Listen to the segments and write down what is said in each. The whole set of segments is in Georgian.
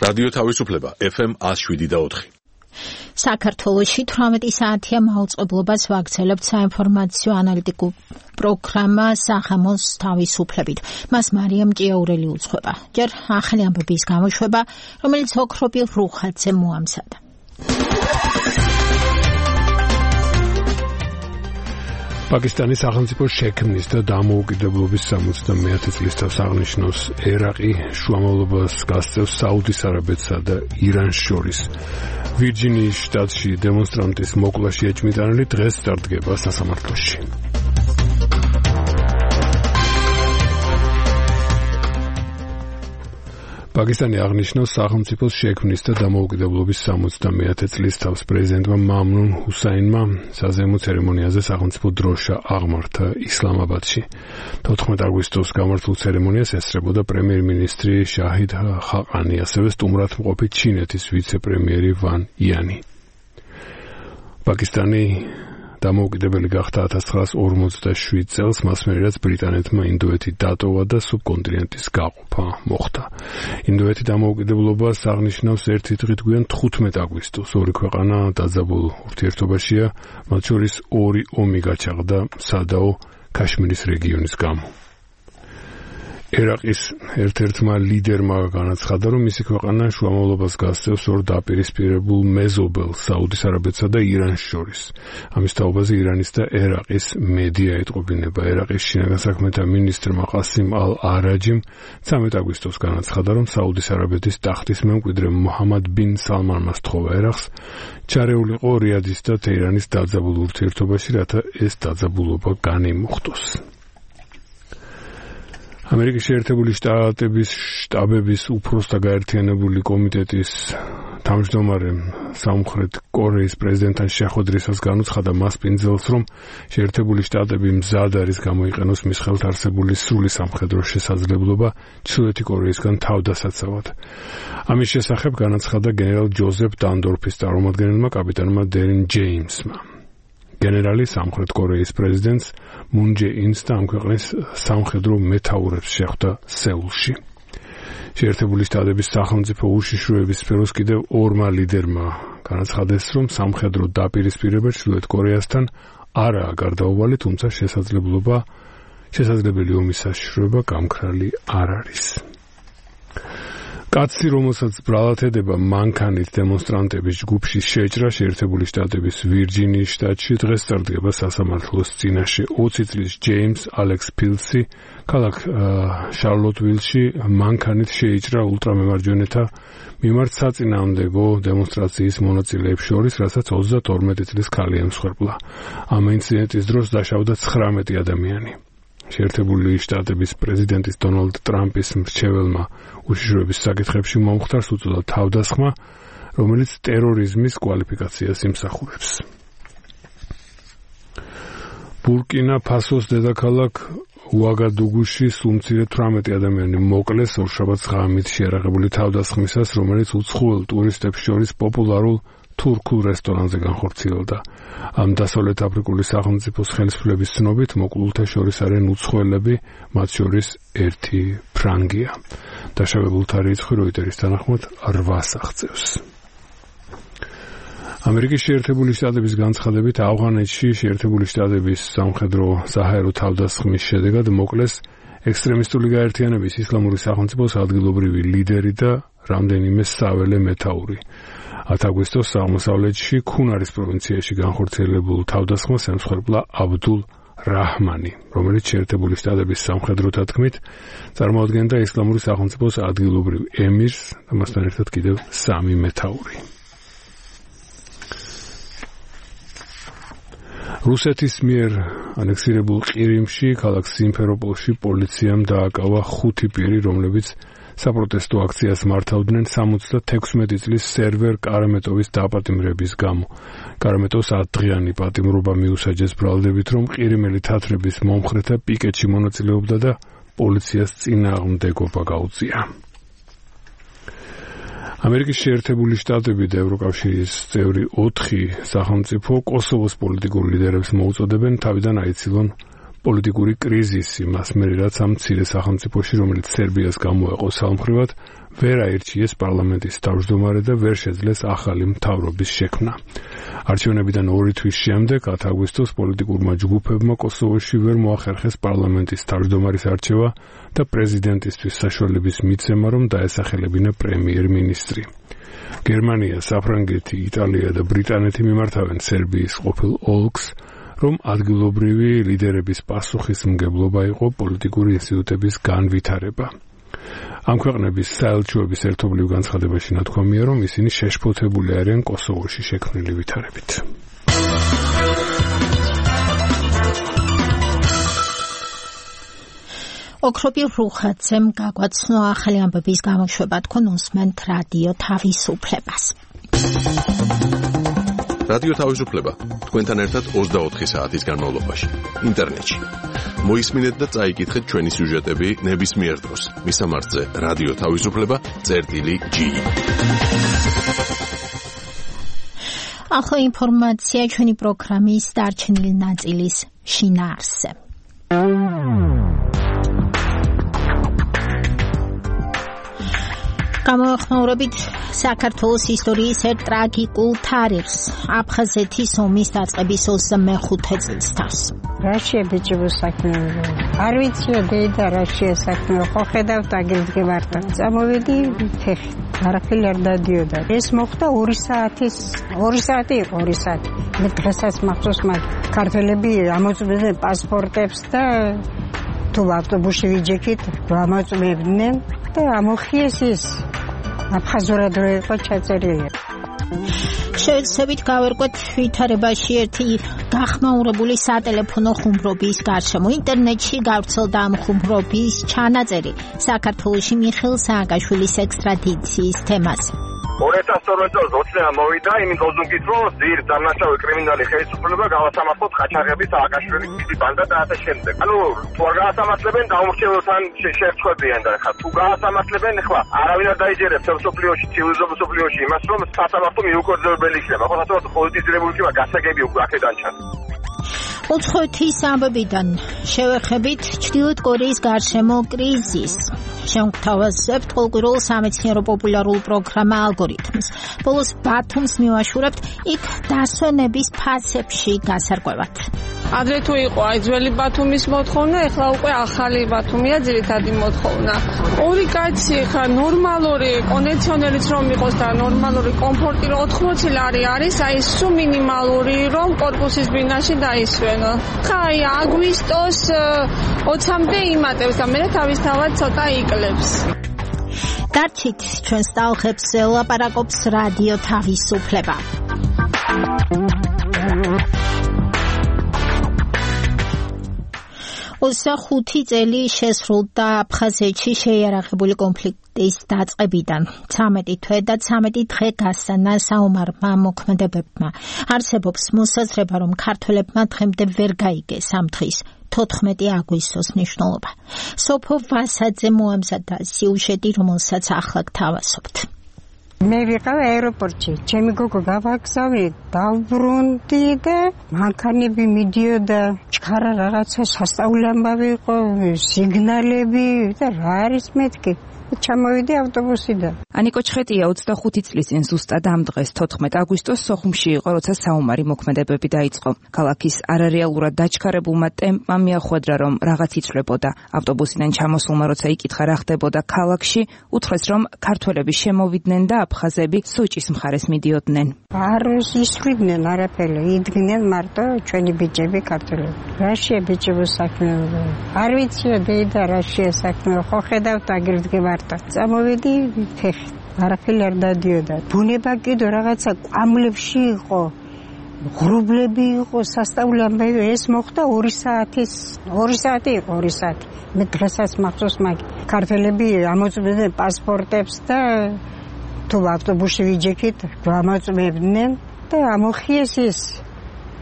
რადიო თავისუფლება FM 107.4. საქართველოში 18 საათია მაუწყებლობას ვაგრძელებთ საინფორმაციო ანალიტიკურ პროგრამა სახამოს თავისუფლებით. მას მარიამ ჭიაურელი უძღვება. ჯერ ახალი ამბების გამოშვება, რომელიც ოქროპილ რუხაძე მოამზადა. პაკისტანის სახელმწიფო შექმნის და დამოუკიდებლობის 71 წლის თავს აღნიშნავს ერაყი შუამავლობას გასწევს საუდის არაბეთსა და ირანს შორის. ვირჯინიის შტატში დემონსტრანტის მოკვლაში ეჭვმიტანილი დღეს წარდგება სასამართლოში. პაკისტანი აღნიშნავს სახელმწიფოს შექმნის და დამოუკიდებლობის 71 წლის თავს პრეზიდენტმა მამნუნ ჰუსაინმა საზეიმო ცერემონიაზე სახელმწიფო დროშა აღმართა ისლამაბადში. 14 აგვისტოს გამართულ ცერემონიას ესწრებოდა პრემიერ-მინისტრი შაჰიდ ხაყანი, ასევე სტუმრად მყოფი ჩინეთის ვიცე-პრემიერი ვან იანი. პაკისტანი დამოუკიდებელი გახდა 1947 წელს, მას მერე რაც ბრიტანეთმა ინდოეთი დატოვა და სუბკონტინენტის გაყოფა მოხდა. ინდოეთი დამოუკიდებლობას აღნიშნავს ერთი დღით გვიან 15 აგვისტოს. ორი ქვეყანა დაძაბულ ურთიერთობაშია, მათ შორის ორი ომი გაჩაღდა სადაო ქაშმირის რეგიონის გამო. ერაყის ერთ-ერთმა ლიდერმა განაცხადა, რომ მისი ქვეყანა შუამავლობას გასწევს ორ დაპირისპირებულ მეზობელს საუდის არაბეთსა და ირანს შორის. ამის თაობაზე ირანის და ერაყის მედია ეტყობინება. ერაყის შინაგან საქმეთა მინისტრმა ყასიმ ალ-არაჯიმ 13 აგვისტოს განაცხადა, რომ საუდის არაბეთის ტახტის მემკვიდრე მუჰამად ბინ სალმანმა სთხოვა ერაყს ჩარეულიყო რიადის და თეირანის დაძაბულ ურთიერთობაში, რათა ეს დაძაბულობა განიმუხტოს. ამერიკის შეერთებული შტატების შტაბების უფროსთა გაერთიანებული კომიტეტის თავმჯდომარე სამხრეთ კორეის პრეზიდენტთან შეხვედრისას განუცხადა მას პინძელს, რომ შეერთებული შტატები მზად არის გამოიყენოს მის ხელთ არსებული სრული სამხედრო შესაძლებლობა ჩრდილოეთი კორეისგან თავდასაცავად. ამის შესახებ განაცხადა გენერალ ჯოზეფ დანდორფის წარმომადგენელმა კაპიტანმა დერინ ჯეიმსმა. გენერალი სამხრეთ კორეის პრეზიდენტს მუნ ჯე ინს და ამ ქვეყნის სამხედრო მეთაურებს შეხვდა სეულში. შეერთებული შტატების სახელმწიფო უშიშროების სფეროს კიდევ ორმა ლიდერმა განაცხადეს, რომ სამხედრო დაპირისპირება ჩრდილოეთ კორეასთან არაა გარდაუვალი, თუმცა შესაძლებელი ომის საშიშროება გამქრალი არ არის. კაცი, რომელსაც ბრალად ედება მანქანით დემონსტრანტების ჯგუფში შეჭრა შეერთებული შტატების ვირჯინიის შტატში დღეს წარდგება სასამართლოს წინაშე. 20 წლის ჯეიმს ალექს ფილსი ქალაქ შარლოტვილში მანქანით შეიჭრა ულტრამემარჯვენეთა მიმართ საწინააღმდეგო დემონსტრაციის მონაწილეებს შორის, რასაც 32 წლის ქალი ემსხვერპლა. ამ ინციდენტის დროს დაშავდა 19 ადამიანი. შეერთებული შტატების პრეზიდენტის დონალდ ტრამპის მრჩეველმა უშიშროების საკითხებში მომხდარს უწოდა თავდასხმა, რომელიც ტერორიზმის კვალიფიკაციას იმსახურებს. ბურკინა ფასოს დედაქალაქ უაგადუგუში სულ მცირე 18 ადამიანი მოკლეს ორშაბათს ღამით შეიარაღებული თავდასხმისას, რომელიც უცხოელ ტურისტებს შორის პოპულარულ თურქულ რესტორანზე განხორციელდა. ამ დასავლეთ აფრიკული სახელმწიფოს ხელისუფლების ცნობით მოკლულთა შორის არიან უცხოელები, მათ შორის ერთი ფრანგია. დაშავებულთა რიცხვი როიტერის თანახმად 8-ს აღწევს. ამერიკის შეერთებული შტატების განცხადებით ავღანეთში შეერთებული შტატების სამხედრო საჰაერო თავდასხმის შედეგად მოკლეს ექსტრემისტული გაერთიანების ისლამური სახელმწიფოს ადგილობრივი ლიდერი და რამდენიმე საველე მეთაური. 10 აგვისტოს აღმოსავლეთში ქუნარის პროვინციაში განხორციელებულ თავდასხმას ემსხვერპლა აბდულ რაჰმანი, რომელიც შეერთებული შტატების სამხედროთა თქმით წარმოადგენდა ისლამური სახელმწიფოს ადგილობრივ ემირს და მასთან ერთად კიდევ 3 მეთაური. რუსეთის მიერ ანექსირებულ ყირიმში, ქალაქ სიმფეროპოლში პოლიციამ დააკავა 5 პირი, რომლებიც საპროტესტო აქციას მართავდნენ 76 წლის სერვერ კარამეტოვის დაპატიმრების გამო. კარამეტოვს 10 დღიანი პატიმრობა მიუსაჯეს ბრალდებით, რომ ყირიმელი თათრების მომხრეთა პიკეტში მონაწილეობდა და პოლიციას წინააღმდეგობა გაუწია. ამერიკის შეერთებული შტატები და ევროკავშირის წევრი 4 სახელმწიფო კოსოვოს პოლიტიკურ ლიდერებს მოუწოდებენ თავიდან აიცილონ პოლიტიკური კრიზისი მას მერე რაც ამ მცირე სახელმწიფოში, რომელიც სერბიას გამოეყო სამხრივად, ვერ აირჩიეს პარლამენტის თავმჯდომარე და ვერ შეძლეს ახალი მთავრობის შექმნა. არჩევნებიდან 2 თვის შემდეგ 10 აგვისტოს პოლიტიკურმა ჯგუფებმა კოსოვოში ვერ მოახერხეს პარლამენტის თავმჯდომარის არჩევა და პრეზიდენტისთვის საშუალების მიცემა, რომ დაესახელებინა პრემიერ-მინისტრი. გერმანია, საფრანგეთი, იტალია და ბრიტანეთი მიმართავენ სერბიის ყოფილ ოლქს, რომ ადგილობრივი ლიდერების პასუხისმგებლობა იყო პოლიტიკური ინსტიტუტების განვითარება. ამ ქვეყნების საელჩოების ერთობლივ განცხადებაში ნათქვამია, რომ ისინი შეშფოთებული არიან კოსოვოში შექმნილი ვითარებით. ოქროპირ რუხაძემ გაგვაცნო ახალი ამბების გამოშვება, თქვენ უსმენთ რადიო თავისუფლებას. რადიო თავისუფლება თქვენთან ერთად 24 საათის განმავლობაში ინტერნეტში. მოისმინეთ და წაიკითხეთ ჩვენი სიუჟეტები ნებისმიერ დროს. მისამართზე რადიო თავისუფლება.gi. ახლა ინფორმაცია ჩვენი პროგრამის დარჩენილი ნაწილის შინაარსზე. გამოახმაურებით საქართველოს ისტორიის ერთ ტრაგიკულ თარიღს, აფხაზეთის ომის დაწყების 25 წელს. რაშია ბიჭებო საქმე? არ ვიციო დედა რაშია საქმე, ხო ხედავთ აგირდგებართა. წამოვედი ფეხი, არაფერი არ დადიოდა. ეს მოხდა 2 საათი იყო 2 საათი. მე დღესაც მახსოვს მაგ ქართველები ამოწმებდნენ პასპორტებს და თუ ავტობუსში ვიჯექით, ამოწმებდნენ და ამოხიეს ის აფხაზურად რო იყო ჩაწერილი. შევეცდებით გავერკვეთ ვითარებაში ერთი გახმაურებული სატელეფონო ხუმრობის გარშემო. ინტერნეტში გავრცელდა ამ ხუმრობის ჩანაწერი საქართველოში მიხეილ სააკაშვილის ექსტრადიციის თემაზე. 2012 წელს ოცნება მოვიდა იმის ლოზუნგით, რომ ძირ დამნაშავე კრიმინალი ხელისუფლება გავასამართლოთ ყაჩაღების სააკაშვილის ბანდა და ასე შემდეგ. ანუ თუ არ გაასამართლებენ, დაუმრჩევლთან შეერწყებიან და ხა თუ გაასამართლებენ, ხლა არავინ არ დაიჯერებს სოფლიოში, ცივილიზებულ სოფლიოში იმას, რომ სასამართლო მიუკორძებელი იქნება. ხო, სასამართლო პოლიტიზირებული იქნება, გასაგები უკვე აქედან ჩანს. უცხოეთის ამბებიდან შევეხებით ჩრდილოეთ კორეის გარშემო კრიზისს. შევგვთავაზებთ ყოველკვირეულ სამეცნიერო პოპულარულ პროგრამა ალგორითმს. ბოლოს ბათუმს მივაშურებთ იქ დასვენების ფასებში გასარკვევად. ადრე თუ იყო აი ძველი ბათუმის მოთხოვნა, ეხლა უკვე ახალი ბათუმია ძირითადი მოთხოვნა. ორი კაცი ხა ნორმალური კონდიციონერიც რომ იყოს და ნორმალური კომფორტი რომ 80 ლარი არის, აი სულ მინიმალური რომ კორპუსის ბინაში დაისვენო. ხა აი აგვისტოს 20-მდე იმატებს და მე თავისთავად ცოტა იკლებს. გარჩით ჩვენს ტალღებს ლაპარაკობს რადიო თავისუფლება. 25 წელი შესრულდა აფხაზეთში შეიარაღებული კონფლიქტის დაწყებიდან. 13 თვე და 13 დღე გასანა საომარმა მოქმედებებმა. არსებობს მოსაზრება, რომ ქართველებმა დღემდე ვერ გაიგეს ამ დღის 14 აგვისტოს მნიშვნელობა. სოფო ვასაძე მოამზადა სიუჟეტი, რომელსაც ახლა გთავაზობთ. მე ვიყავ აეროპორტში, ჩემი გოგო გავაგზავნე, დავბრუნდი და მანქანები მიდიოდა, ჩქარა რაღაცა სასწაული ამბავი იყო, სიგნალები და რა არის მეთქი. ჩამოვიდი ავტობუსიდან. ანიკო ჩხეტია 25 წლის წინ ზუსტად ამ დღეს 14 აგვისტოს სოხუმში იყო, როცა საომარი მოქმედებები დაიწყო. ქალაქის არარეალურად დაჩქარებულმა ტემპმა მიახვედრა, რომ რაღაც იცვლებოდა. ავტობუსიდან ჩამოსულმა როცა იკითხა რა ხდებოდა ქალაქში, უთხრეს, რომ ქართველები შემოვიდნენ და აფხაზები სოჭის მხარეს მიდიოდნენ. არ ისვრივდნენ არაფერი, იდგნენ მარტო ჩვენი ბიჭები ქართველები. რაშია ბიჭებო საქმე? არ ვიციო დედა რაშია საქმე, ხო ხედავთ აგირდგება. წამოვედი ფეხი, არაფერი არ დადიოდა. ბუნება კიდო რაღაცა კვამლებში იყო, ღრუბლები იყო, სასწაული ამბავი. ეს მოხდა 2 საათი იყო 2 საათი. მე დღესაც მახსოვს მაგ ქართველები ამოწმებდნენ პასპორტებს და თუ ავტობუსში ვიჯექით, ამოწმებდნენ და ამოხიეს ის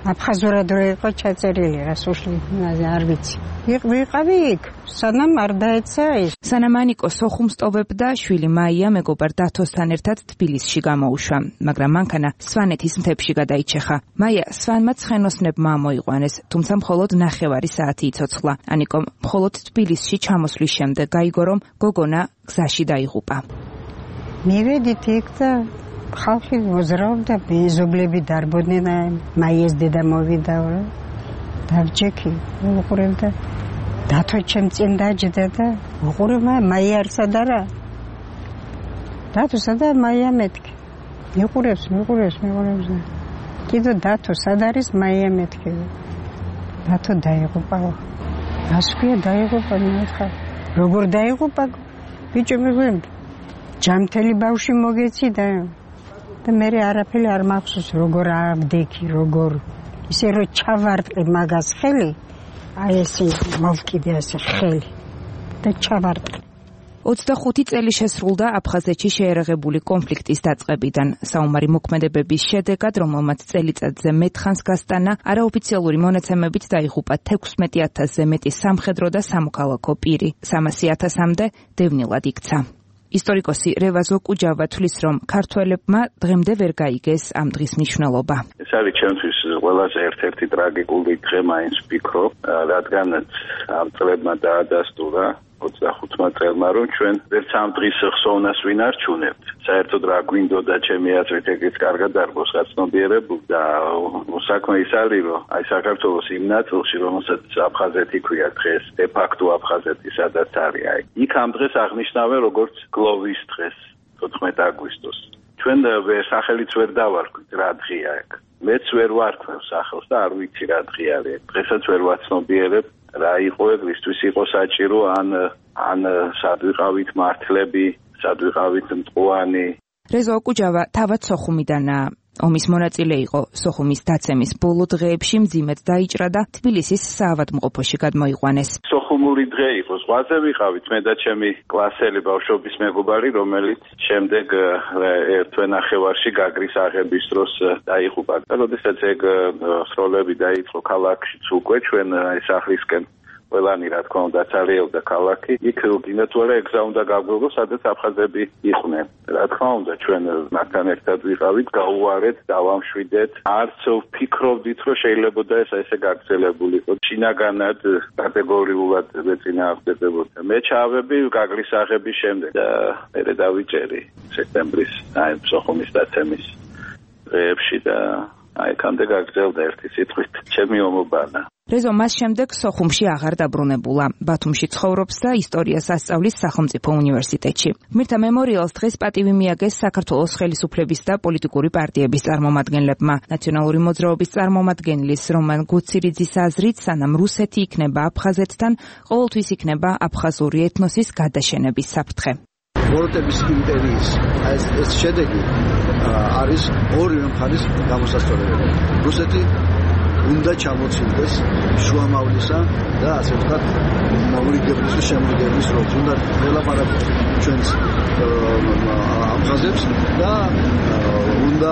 აფხაზურად რო იყო ჩაწერილი რასოში არ ვიცი. ვიყავი იქ, სანამ არ დაეცა ის. სანამ ანიკო სოხუმს ტოვებდა, შვილი მაია მეგობარ დათოსთან ერთად თბილისში გამოუშვა, მაგრამ მანქანა სვანეთის მთებში გადაიჩეხა. მაია სვანმა ცხენოსნებმა მოიყვანეს, თუმცა მხოლოდ 9 საათი იცოცხლა. ანიკომ მხოლოდ თბილისში ჩამოსვლის შემდეგ გაიგო, რომ გოგონა გზაში დაიღუპა. მივედით იქ და ხალხი მოზრაობდა, მეზობლები დარბოდნენ, მაიას დედა მოვიდა, დავჯექი, უყურებდა. დათო ჩემ წინ დაჯდა და უყურებ მაია არ სად არა? დათო სადა მაია მეთქი. მიყურებს. კიდო დათო სად არის მაია მეთქი. დათო დაიღუპა. ასქვია დაიღუპა მეთქა. როგორ დაიღუპა? ბიჭო მეგვენ ჯამთელი ბავში მოგეცი და მე არაფერი არ მახსოვს როგორ აბდექი როგორ ისე რომ ჩავარტყი მაგას ხელი აი ესე მოვკიდე ასე ხელი და ჩავარტყი 25 წელი შესრულდა აფხაზეთში შეერაღებული კონფლიქტის დაწყებიდან. საომარი მოქმედებების შედეგად, რომელმაც წელიწადზე მეტხანს გასტანა, არაოფიციალური მონაცემებით დაიღუპა 16,000-ზე მეტი სამხედრო და სამოქალაქო პირი. 300,000-მდე დევნილად იქცა. ისტორიკოსი რევაზო კუჯავა თვლის, რომ ქართველებმა დღემდე ვერ გაიგეს ამ დღის მნიშვნელობა. ეს არის ჩემთვის ყველაზე ერთ-ერთი ტრაგიკული დღე მაინც ვფიქრობ, რადგანაც ამ წლებმა დაადასტურა 25 წელმა, რომ ჩვენ ვერც ამ დღის ხსოვნას ვინ არჩუნებთ. საერთოდ რა გვინდოდა ჩემი აზრით ეგეც კარგად დარგოს გაცნობიერებულ და საქმე ის არის, რომ აი საქართველოს იმ ნაწილში, რომელსაც აფხაზეთი ქვია დღეს, დე-ფაქტო აფხაზეთი სადაც არის, აი იქ ამ დღეს აღნიშნავენ როგორც გლოვის დღეს, 14 აგვისტოს. ჩვენ სახელიც ვერ დავარქვით რა დღეა ეგ. მეც ვერ ვარქვევ სახელს და არ ვიცი რა დღე არის. დღესაც ვერ ვაცნობიერებ რა იყო ეგრისთვის იყო საჭირო ან სად ვიყავით მართლები, სად ვიყავით მტყუანი. რეზო კუჯავა თავად სოხუმიდანაა. ომის მონაწილე იყო. სოხუმის დაცემის ბოლო დღეებში მძიმედ დაიჭრა და თბილისის საავადმყოფოში გადმოიყვანეს. სოხუმური დღე იყო. ზღვაზე ვიყავით მე და ჩემი კლასელი ბავშვობის მეგობარი, რომელიც შემდეგ ერთვენახევარში გაგრის აღების დროს დაიღუპა. როდესაც ეგ სროლები დაიწყო ქალაქშიც უკვე ჩვენ სახლისკენ ყველანი რა თქმა უნდა წარეობდა ქალაქი. იქ გინდათ ვარა ეგზა უნდა გაგვიგო, სადაც აფხაზები იყვნენ. რა თქმა უნდა ჩვენ მათთან ერთად ვიყავით, გავუარეთ, დავამშვიდეთ. არც ვფიქრობდით, რომ შეიძლებოდა ეს ესე გაგრძელებულიყო. შინაგანად კატეგორიულად ეწინააღმდეგებოდა. მე ჩავები გაგრის აღების შემდეგ და მე დავიჭერი სექტემბრის აი სოხუმის დაცემის დღეებში და აი კამდე გაგრძელდა ერთი სიტყვით ჩემი ომობანა. რეზო მას შემდეგ სოხუმში აღარ დაბრუნებულა. ბათუმში ცხოვრობს და ისტორიას ასწავლის სახელმწიფო უნივერსიტეტში. გმირთა მემორიალს დღეს პატივი მიაგეს საქართველოს ხელისუფლების და პოლიტიკური პარტიების წარმომადგენლებმა. ნაციონალური მოძრაობის წარმომადგენლის რომან გუცირიძის აზრით, სანამ რუსეთი იქნება აფხაზეთთან, ყოველთვის იქნება აფხაზური ეთნოსის გადაშენების საფრთხე. ბოროტების იმპერიის ეს შედეგი არის ორივე მხარის გამოსასწორებელი. რუსეთი უნდა ჩამოცილდეს შუამავლისა და ასე ვთქვათ მორიგებლის შემოგებლის როლს. უნდა ველაპარაკოთ ჩვენს აფხაზებს და უნდა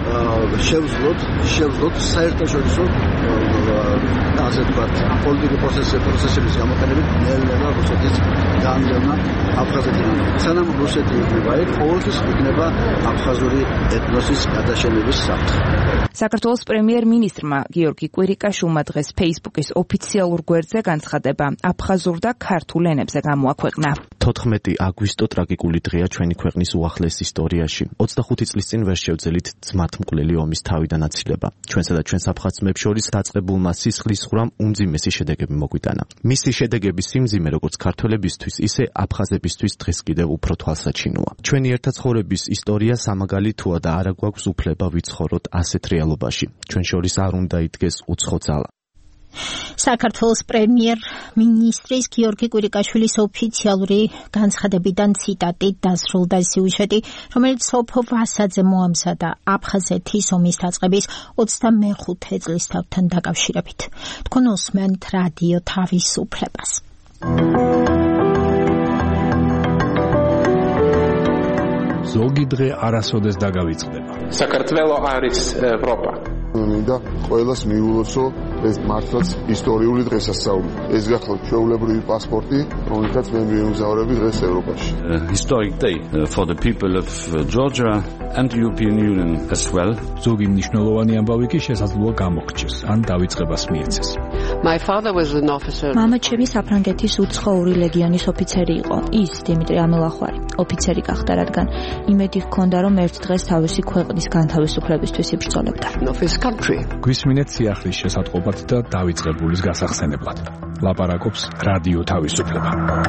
შევძლოთ საერთაშორისო ასე ვთქვათ პოლიტიკური პროცესების გამოყენებით ნელ-ნელა რუსეთის განდევნა აფხაზეთიდან. სანამ რუსეთი იქნება იქ, ყოველთვის იქნება აფხაზური ეთნოსის გადაშენების საფრთხე. საქართველოს პრემიერ-მინისტრმა გიორგი კვირიკაშვილმა დღეს Facebook-ის ოფიციალურ გვერდზე განცხადება აფხაზურ და ქართულ ენებზე გამოაქვეყნა. 14 აგვისტო ტრაგიკული დღეა ჩვენი ქვეყნის უახლეს ისტორიაში. 25 წლის წინ ვერ შევძელით ძმათმკვლელი ომის თავიდან აცილება. ჩვენსა და ჩვენს აფხაზ ძმებს შორის დაწყებულმა სისხლისღვრამ უმძიმესი შედეგები მოგვიტანა. მისი შედეგების სიმძიმე როგორც ქართველებისთვის, ისე აფხაზებისთვის დღეს კიდევ უფრო თვალსაჩინოა. ჩვენი ერთაცხოვრების ისტორია სამაგალი თუა და არა გვაქვს უფლება ვიცხოვროთ ასეთ რეალობაში. ჩვენ შორის არ უნდა იდგეს უცხო ძალა. საქართველოს პრემიერ-მინისტრის გიორგი კვირიკაშვილის ოფიციალური განცხადებიდან ციტატი დასრულდა სიუჟეტი, რომელიც სოფო ვასაძე მოამზადა აფხაზეთის ომის დაწყების 25 წლის თავთან დაკავშირებით. თქვენ უსმენთ რადიო თავისუფლებას. ზოგი დღე არასოდეს დაგავიწყდება. საქართველო არის ევროპა. მინდა ყველას მიულოცო ეს მართლაც ისტორიული დღესასწაული. ეს გახლავთ ჩვეულებრივი პასპორტი, რომელსაც მე მივიმგზავრები დღეს ევროპაში. Historic day for the people of Georgia and the European Union as well. ზოგი მნიშვნელოვანი ამბავი კი შესაძლოა გამოგრჩეს, ან დავიწყებას მიეცეს. My father was an officer. მამა ჩემი საფრანგეთის უცხოური ლეგიონის ოფიცერი იყო. ის დიმიტრი ამელახვარი ოფიცერი გახდა, რადგან იმედი ჰქონდა, რომ ერთ დღეს თავისი ქვეყნის განთავისუფლებისთვის იბრძოლებდა. გვისმინეთ სიახლის შესატყობად და დავიწყებულის გასახსენებლად. ლაპარაკობს რადიო თავისუფლება.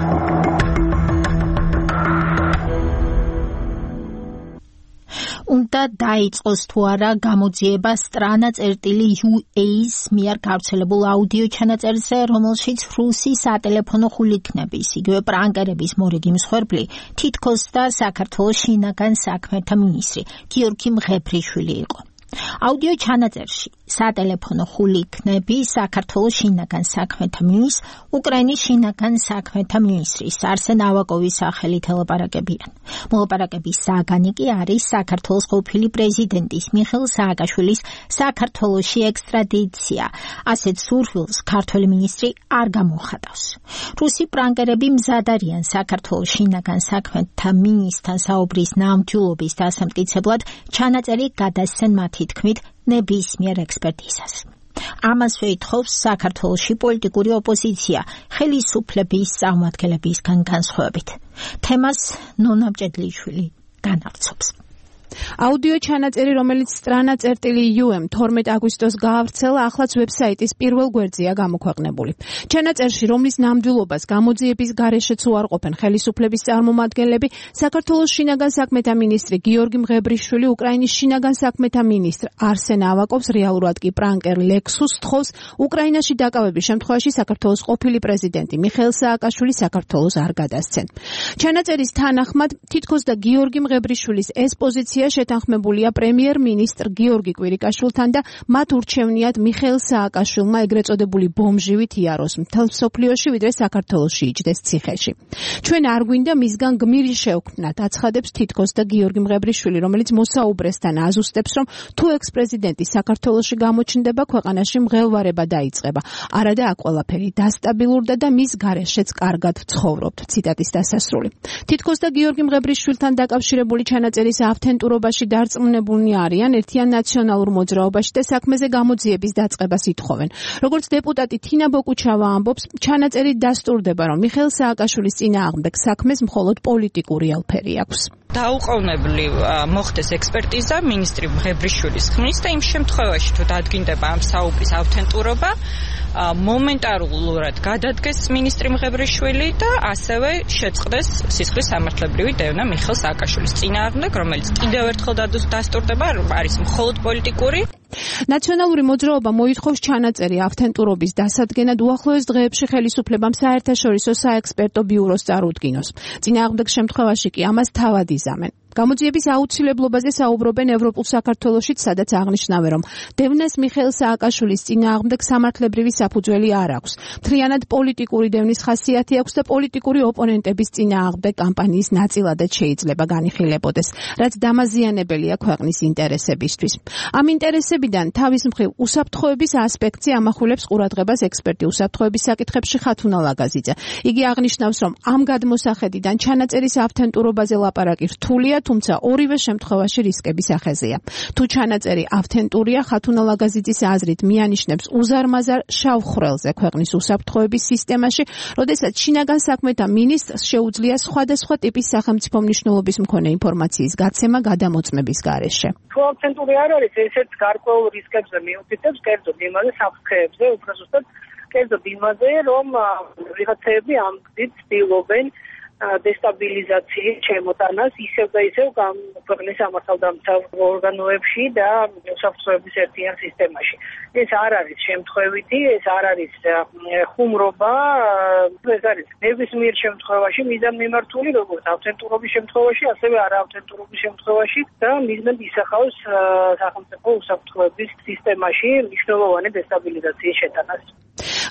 უნდა დაიწყოს თუ არა გამოძიება strana.ua-ის მიერ გავრცელებულ აუდიო ჩანაწერზე, რომელშიც რუსი სატელეფონო ხულიქნების, იგივე პრანკერების მორიგი მსხვერპლი თითქოს და საქართველოს შინაგან საქმეთა მინისტრი გიორგი მღებრიშვილი იყო. აუდიო ჩანაწერში სატელეფონო ხულიქნები საქართველოს შინაგან საქმეთა მინისტრს, უკრაინის შინაგან საქმეთა მინისტრის არსენ ავაკოვის სახელით ელაპარაკებიან. მოლაპარაკების საგანი კი არის საქართველოს ყოფილი პრეზიდენტის მიხეილ სააკაშვილის საქართველოში ექსტრადიცია. ასეთ სურვილს ქართველი მინისტრი არ გამოხატავს. რუსი პრანკერები მზად არიან საქართველოს შინაგან საქმეთა მინისტრთან საუბრის ნამდვილობის დასამტკიცებლად ჩანაწერი გადასცენ მათი თქმით ნებისმიერ ექსპერტიზას. ამასვე ითხოვს საქართველოში პოლიტიკური ოპოზიცია ხელისუფლების წარმომადგენლებისგან განსხვავებით. თემას ნონა მჭედლიშვილი განავრცობს. აუდიო ჩანაწერი, რომელიც strana.ua-ს 12 აგვისტოს გაავრცელა, ახლაც ვებსაიტის პირველ გვერდზეა გამოქვეყნებული. ჩანაწერში, რომლის ნამდვილობას გამოძიების გარეშეც უარყოფენ ხელისუფლების წარმომადგენლები, საქართველოს შინაგან საქმეთა მინისტრი გიორგი მღებრიშვილი, უკრაინის შინაგან საქმეთა მინისტრ არსენ ავაკოვს, რეალურად კი პრანკერ ლექსუსს თხოვს უკრაინაში დაკავების შემთხვევაში საქართველოს ყოფილი პრეზიდენტი მიხეილ სააკაშვილი საქართველოს არ გადასცენ. ჩანაწერის თანახმად, თითქოს და გიორგი მღებრიშვილის ეს პოზიცია შეთანხმებულია პრემიერ-მინისტრ გიორგი კვირიკაშვილთან და მათ ურჩევნიათ მიხეილ სააკაშვილმა ეგრეთ წოდებული ბომჟივით იაროს მთელ მსოფლიოში, ვიდრე საქართველოში იჯდეს ციხეში. ჩვენ არ გვინდა მისგან გმირი შევქმნათ, აცხადებს თითქოს და გიორგი მღებრიშვილი, რომელიც მოსაუბრესთან აზუსტებს, რომ თუ ექს-პრეზიდენტი საქართველოში გამოჩნდება, ქვეყანაში მღელვარება დაიწყება. არა და აქ ყველაფერი დასტაბილურდა და მის გარეშეც კარგად ვცხოვრობთ. ციტატის დასასრული. თითქოს და გიორგი მღებრიშვილთან დაკავშირებული ჩანაწერის ავთენტურობაში დარწმუნებულნი არიან ერთიან ნაციონალურ მოძრაობაში და საქმეზე გამოძიების დაწყებას ითხოვენ. როგორც დეპუტატი თინა ბოკუჩავა ამბობს, ჩანაწერი დასტურდება, რომ მიხეილ სააკაშვილის წინააღმდეგ საქმეს მხოლოდ პოლიტიკური ელფერი აქვს. დაუყოვნებლივ მოხდეს ექსპერტიზა მინისტრი მღებრიშვილის ხმის და იმ შემთხვევაში თუ დადგინდება ამ საუბრის ავთენტურობა, მომენტარულად გადადგეს მინისტრი მღებრიშვილი და ასევე შეწყდეს სისხლის სამართლებრივი დევნა მიხეილ სააკაშვილის წინააღმდეგ, რომელიც კიდევ ერთხელ დასტურდება, არის მხოლოდ პოლიტიკური. ნაციონალური მოძრაობა მოითხოვს ჩანაწერი ავთენტურობის დასადგენად უახლოეს დღეებში ხელისუფლებამ საერთაშორისო საექსპერტო ბიუროს წარუდგინოს. წინააღმდეგ შემთხვევაში კი ამას თავად იზამენ. გამოძიების აუცილებლობაზე საუბრობენ ევროპულ საქართველოშიც, სადაც აღნიშნავენ, რომ დევნას მიხეილ სააკაშვილის წინააღმდეგ სამართლებრივი საფუძველი არ აქვს. მთლიანად პოლიტიკური დევნის ხასიათი აქვს და პოლიტიკური ოპონენტების წინააღმდეგ კამპანიის ნაწილადაც შეიძლება განიხილებოდეს, რაც დამაზიანებელია ქვეყნის ინტერესებისთვის. ამ ინტერესებიდან თავის მხრივ უსაფრთხოების ასპექტზე ამახვილებს ყურადღებას ექსპერტი უსაფრთხოების საკითხებში ხათუნა ლაგაზიძე. იგი აღნიშნავს, რომ ამ გადმოსახედიდან ჩანაწერის ავთენტურობაზე ლაპარაკი რთულია, თუმცა ორივე შემთხვევაში რისკები სახეზეა. თუ ჩანაწერი ავთენტურია, ხათუნა ლაგაზიძის აზრით მიანიშნებს უზარმაზარ შავ ხვრელზე ქვეყნის უსაფრთხოების სისტემაში, როდესაც შინაგან საქმეთა მინისტრს შეუძლია სხვადასხვა ტიპის სახელმწიფო მნიშვნელობის მქონე ინფორმაციის გაცემა გადამოწმების გარეშე. თუ ავთენტური არ არის, ესეც გარკვეულ რისკებზე მიუთითებს, კერძოდ იმაზე საფრთხეებზე, უბრალოდ კერძოდ იმაზე, რომ ვიღაცები ამ გზით ცდილობენ დესტაბილიზაციის ჩემოტანას ისევ და ისევ ქვეყნის სამართალდამცავ ორგანოებში და უსაფრთხოების ერთიან სისტემაში. ეს არ არის შემთხვევითი, ეს არ არის ხუმრობა, ეს არის ნებისმიერ შემთხვევაში მიზანმიმართული, როგორც ავთენტურობის შემთხვევაში, ასევე არაავთენტურობის შემთხვევაში და მიზნად ისახავს სახელმწიფო უსაფრთხოების სისტემაში მნიშვნელოვანი დესტაბილიზაციის შეტანას.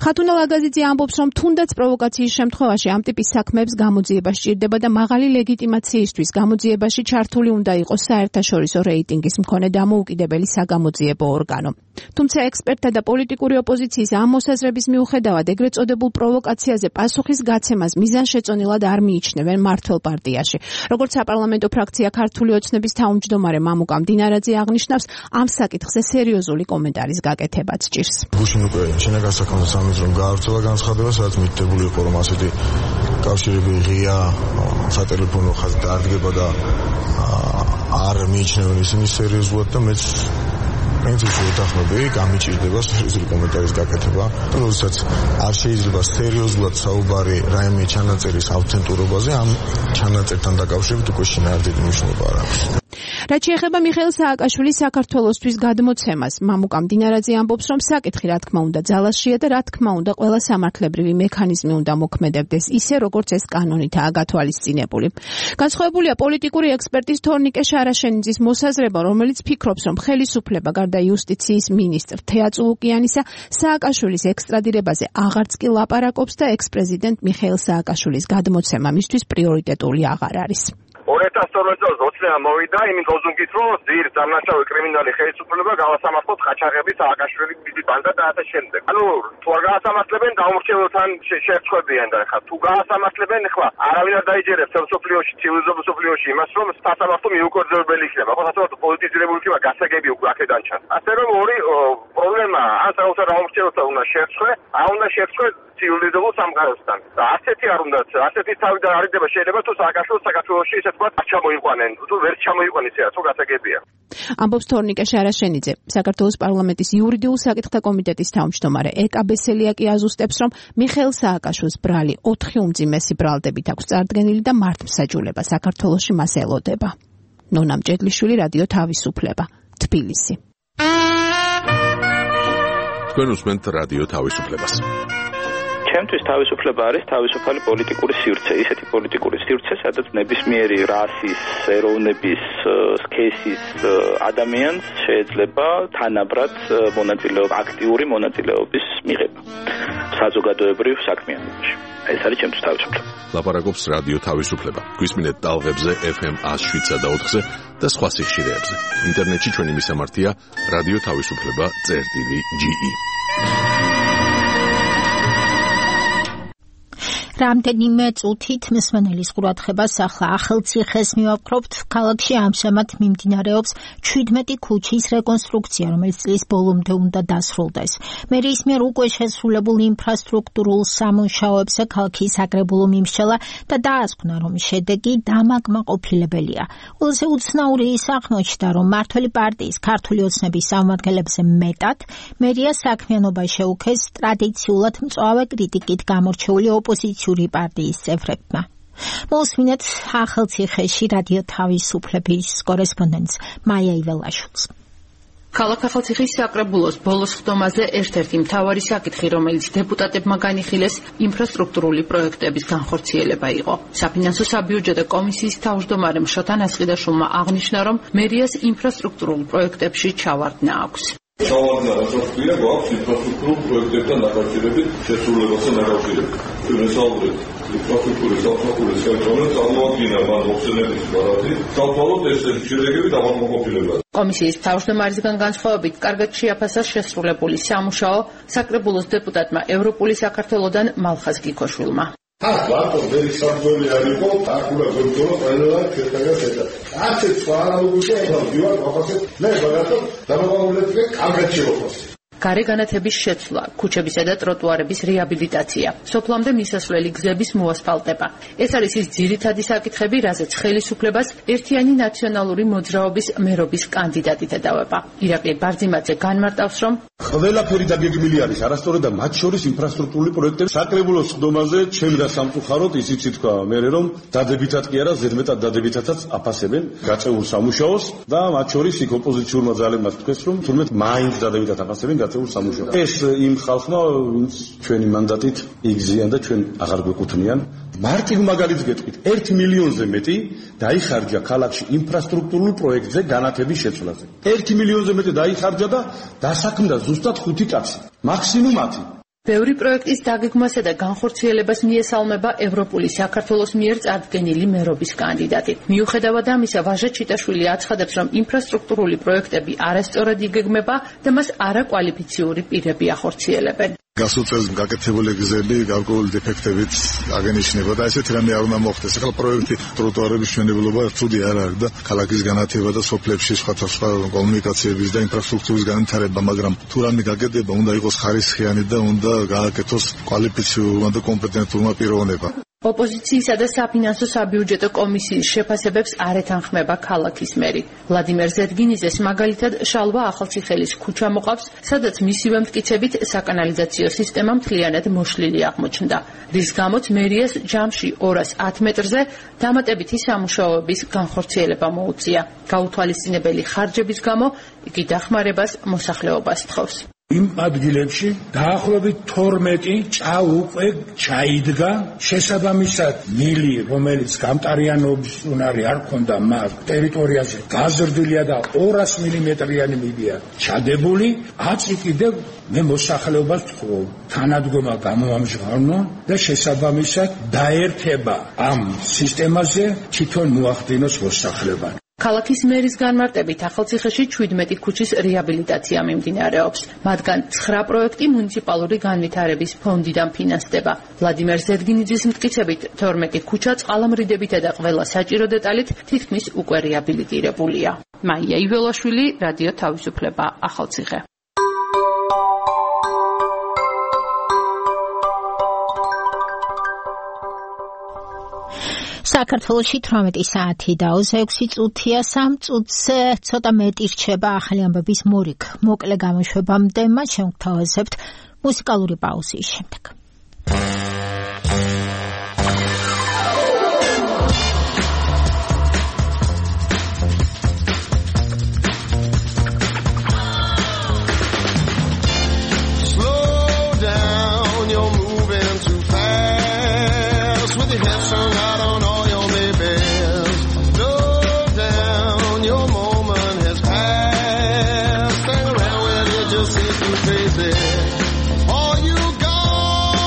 ხათუნა ლაგაზიძე ამბობს, რომ თუნდაც პროვოკაციის შემთხვევაში ამ ტიპის საქმეებს გამოძიება სჭირდება და მაღალი ლეგიტიმაციისთვის გამოძიებაში ჩართული უნდა იყოს საერთაშორისო რეიტინგის მქონე დამოუკიდებელი საგამოძიებო ორგანო. თუმცა ექსპერტთა და პოლიტიკური ოპოზიციის ამ მოსაზრების მიუხედავად ეგრეთ წოდებულ პროვოკაციაზე პასუხის გაცემას მიზანშეწონილად არ მიიჩნევენ მმართველ პარტიაში. როგორც საპარლამენტო ფრაქცია ქართული ოცნების თავმჯდომარე მამუკა მდინარაძე აღნიშნავს, ამ საკითხზე სერიოზული კომენტარის გაკეთებაც ჭირს. გუშინ უკვე შინაგან საქმეთა სამინისტრომ გაავრცელა განცხადება, სადაც მითითებული იყო, რომ ასეთი კავშირები ღია სატელეფონო ხაზი დარდგება და არ მიიჩნევენ ისინი სერიოზულად და მეც ეთახმები, გამიჭირდება სერიოზული კომენტარის გაკეთება. როდესაც არ შეიძლება სერიოზულად საუბარი რაიმე ჩანაწერის ავთენტურობაზე, ამ ჩანაწერთან დაკავშირებით უკვე შინაარდით მნიშვნელობა არ აქვს. რაც შეეხება მიხეილ სააკაშვილის საქართველოსთვის გადმოცემას, მამუკა მდინარაძე ამბობს, რომ საკითხი რა თქმა უნდა ძალაშია და რა თქმა უნდა ყველა სამართლებრივი მექანიზმი უნდა მოქმედებდეს ისე, როგორც ეს კანონითაა გათვალისწინებული. განსხვავებულია პოლიტიკური ექსპერტის თორნიკე შარაშენიძის მოსაზრება, რომელიც ფიქრობს, რომ ხელისუფლება გარდა იუსტიციის მინისტრ თეა წულუკიანისა სააკაშვილის ექსტრადირებაზე აღარც კი ლაპარაკობს და ექს-პრეზიდენტ მიხეილ სააკაშვილის გადმოცემა მისთვის პრიორიტეტული აღარ არის. 2012 წელს ოცნება მოვიდა იმით ლოზუნგით, რომ ძირ დამნაშავე კრიმინალი ხელისუფლება გავასამართლოთ ყაჩაღების სააკაშვილის დიდი ბანდა და ასე შემდეგ. ანუ თუ არ გაასამართლებენ დაუმორჩილებლთან შეერწყებიან და ხა თუ გაასამართლებენ ხლა არავინ არ დაიჯერებს სოფლიოში, ცივილიზებულ სოფლიოში იმას, რომ სასამართლო მიუკერძებელი იქნება. ხო სასამართლო პოლიტიზირებული იქნება, გასაგები უკვე აქედან ჩანს. ასე რომ ორი პრობლემა ან საერთოდ დაუმორჩილებელთან უნდა შეერწყე, ან უნდა შეერწყე ცივილიზებულ სამყაროსთან. და ასეთი არ უნდა, ასეთი თავიდან არიდება შეიძლება თუ სააკაშვილს საქართველოში ისე თქვა ჩამოიყვანენ, თუ ვერ ჩამოიყვანეს ისე თუ გასაგებია. ამბობს თორნიკე შარაშენიძე. საქართველოს პარლამენტის იურიდიულ საკითხთა კომიტეტის თავმჯდომარე ეკა ბესელიაკი აზუსტებს, რომ მიხეილ სააკაშვილს ბრალი 4 უმძიმესი ბრალდებით აქვს წარდგენილი და მართლმსაჯულება საქართველოში მას ელოდება. ნონა მჭედლიშვილი, რადიო თავისუფლება, თბილისი. თქვენ უსმენთ რადიო თავისუფლებას. ჩემთვის თავისუფლება არის თავისუფალი პოლიტიკური სივრცე, ისეთი პოლიტიკური სივრცე, სადაც ნებისმიერი რასის, ეროვნების, სქესის ადამიანს შეიძლება თანაბრად აქტიური მონაწილეობის მიღება საზოგადოებრივ საქმიანობაში. ეს არის ჩემთვის თავისუფლება. ლაპარაკობს რადიო თავისუფლება. გვისმინეთ ტალღებზე FM 107 და 4-ზე და სხვა სიხშირეებზე. ინტერნეტში ჩვენი მისამართია რადიო თავისუფლება.ge. რამდენიმე წუთით მსმენელის ყურადღებას ახლა ახალციხეს მივაპყრობთ. ქალაქში ამჟამად მიმდინარეობს 17 ქუჩის რეკონსტრუქცია, რომელიც წლის ბოლომდე უნდა დასრულდეს. მერიის მიერ უკვე შესრულებულ ინფრასტრუქტურულ სამუშაოებზე ქალაქის საკრებულო მიმსჯელა და დაასკვნა, რომ შედეგი დამაკმაყოფილებელია. ყველაზე უცნაური ის აღმოჩნდა, რომ მმართველი პარტიის ქართული ოცნების წარმომადგენლებზე მეტად მერია საქმიანობა შეუქეს ტრადიციულად მწვავე კრიტიკით გამორჩეული ოპოზიციური პარტიის წევრებმა. მოსმინეთ ახალციხეში რადიო თავისუფლების კორესპონდენტს მაია იველაშვილს. ქალაქ ახალციხის საკრებულოს ბოლოს ხდომაზე ერთ-ერთი მთავარი საკითხი, რომელიც დეპუტატებმა განიხილეს, ინფრასტრუქტურული პროექტების განხორციელება იყო. საფინანსო საბიუჯეტო კომისიის თავმჯდომარემ შოთა ნასყიდაშვილმა აღნიშნა, რომ მერიას ინფრასტრუქტურულ პროექტებში ჩავარდნა აქვს. ჩავარდნა რასაკვირია გვაქვს ინფრასტრუქტურულ პროექტებთან დაკავშირებით შესრულებასთან დაკავშირებით. ვესაუბრეთ ინფრასტრუქტურის სამსახურის ხელმძღვანელს წარმოადგინა მან მოხსენების ბარათი, სამწუხაროდ ეს შედეგები დამაკმაყოფილებელია. კომისიის თავმჯდომარისგან განსხვავებით, კარგად შეაფასა შესრულებული სამუშაო საკრებულოს დეპუტატმა ევროპული საქართველოდან მალხაზ გიქოშვილმა. მარტო ვერი საფუძველი არ იყო, აკურა გონდოლა ყველა შეტანას ედა. ასე სხვა აუგუშე ვარ ვაფასე, მე ბაგატო დამოკიდებული კარგად შევაფასე. გარე განათების შეცვლა, ქუჩებისა და ტროტუარების რეაბილიტაცია, სოფლამდე მისასვლელი გზების მოასფალტება. ეს არის ის ძირითადი საკითხები, რაზეც ხელისუფლებას ერთიანი ნაციონალური მოძრაობის მერობის კანდიდატი დადავება. ირაკლი ბარძიმაძე განმარტავს, რომ ყველაფერი დაგეგმილი არის, არასწორად და მათ შორის ინფრასტრუქტურული პროექტები. საკრებულოს ხდომაზე ჩემი და სამწუხაროდ ისიც ითქვა მერე, რომ დადებითად კი არა, ზედმეტად დადებითადაც აფასებენ გაწეულ სამუშაოს და მათ შორის იქ ოპოზიციურმა ძალებმა თქვეს, რომ თურმე მაინც დადებითად აფასებენ სამუშაო. ეს იმ ხალხმა, ვინც ჩვენი მანდატით იგზიან და ჩვენ აღარ გვეკუთვნიან. მარტივ მაგალითს გეტყვით, 1 მილიონზე მეტი დაიხარჯა ქალაქში ინფრასტრუქტურულ პროექტზე განათების შეცვლაზე. 1 მილიონზე მეტი დაიხარჯა და დასაქმდა ზუსტად 5 კაცი. მაქსიმუმ 10. ბევრი პროექტის დაგეგმვასა და განხორციელებას მიესალმება ევროპული საქართველოს მიერ წარდგენილი მერობის კანდიდატი. მიუხედავად ამისა, ვაჟა ჩიტაშვილი აცხადებს, რომ ინფრასტრუქტურული პროექტები არასწორად იგეგმება და მას არაკვალიფიციური პირები ახორციელებენ. გასულ წელს გაკეთებული გზები გარკვეული დეფექტებით აღენიშნება და ესეთი რამე არ უნდა მოხდეს. ახლა პროექტი ტროტუარების მშენებლობა ცუდი არ არის და ქალაქის განათება და სოფლებში სხვა კომუნიკაციების და ინფრასტრუქტურის განვითარება, მაგრამ თუ რამე გაკეთდება, უნდა იყოს ხარისხიანი და უნდა გააკეთოს კვალიფიციურმა და კომპეტენტურმა პიროვნებამ. ოპოზიციისა და საფინანსო საბიუჯეტო კომისიის შეფასებებს არ ეთანხმება ქალაქის მერი. ვლადიმერ ზედგინიძეს მაგალითად შალვა ახალციხელის ქუჩა მოყავს, სადაც მისივე მტკიცებით საკანალიზაციო სისტემა მთლიანად მოშლილი აღმოჩნდა. რის გამოც მერიას ჯამში 210 მეტრზე დამატებითი სამუშაოების განხორციელება მოუწია. გაუთვალისწინებელი ხარჯების გამო იგი დახმარებას მოსახლეობას თხოვს. იმ ადგილებში დაახლოებით 12 ჭა უკვე ჩაიდგა, შესაბამისად მილი, რომელიც გამტარიანობის უნარი არ ქონდა მას ტერიტორიაზე გაზრდილია და 200 მმ-იანი მილია ჩადებული, აწი კიდევ მე მოსახლეობას ვთხოვ, თანადგომა გამოამჟღავნო და შესაბამისად დაერთება ამ სისტემაზე თვითონ მოახდინოს მოსახლეობა. ქალაქის მერის განმარტებით ახალციხეში 17 ქუჩის რეაბილიტაცია მიმდინარეობს. მათგან 9 პროექტი მუნიციპალური განვითარების ფონდიდან ფინანსდება. ვლადიმერ ზედგინიძის მტკიცებით 12 ქუჩა წყალამრიდებითა და ყველა საჭირო დეტალით თითქმის უკვე რეაბილიტირებულია. მაია იველაშვილი, რადიო თავისუფლება, ახალციხე. საქართველოში 18 საათი და 26 წუთია, 3 წუთზე ცოტა მეტი რჩება ახალი ამბების მორიგ. მოკლე გამოშვებამდე მათ შევთავაზებთ მუსიკალური პაუზის შემდეგ. All you got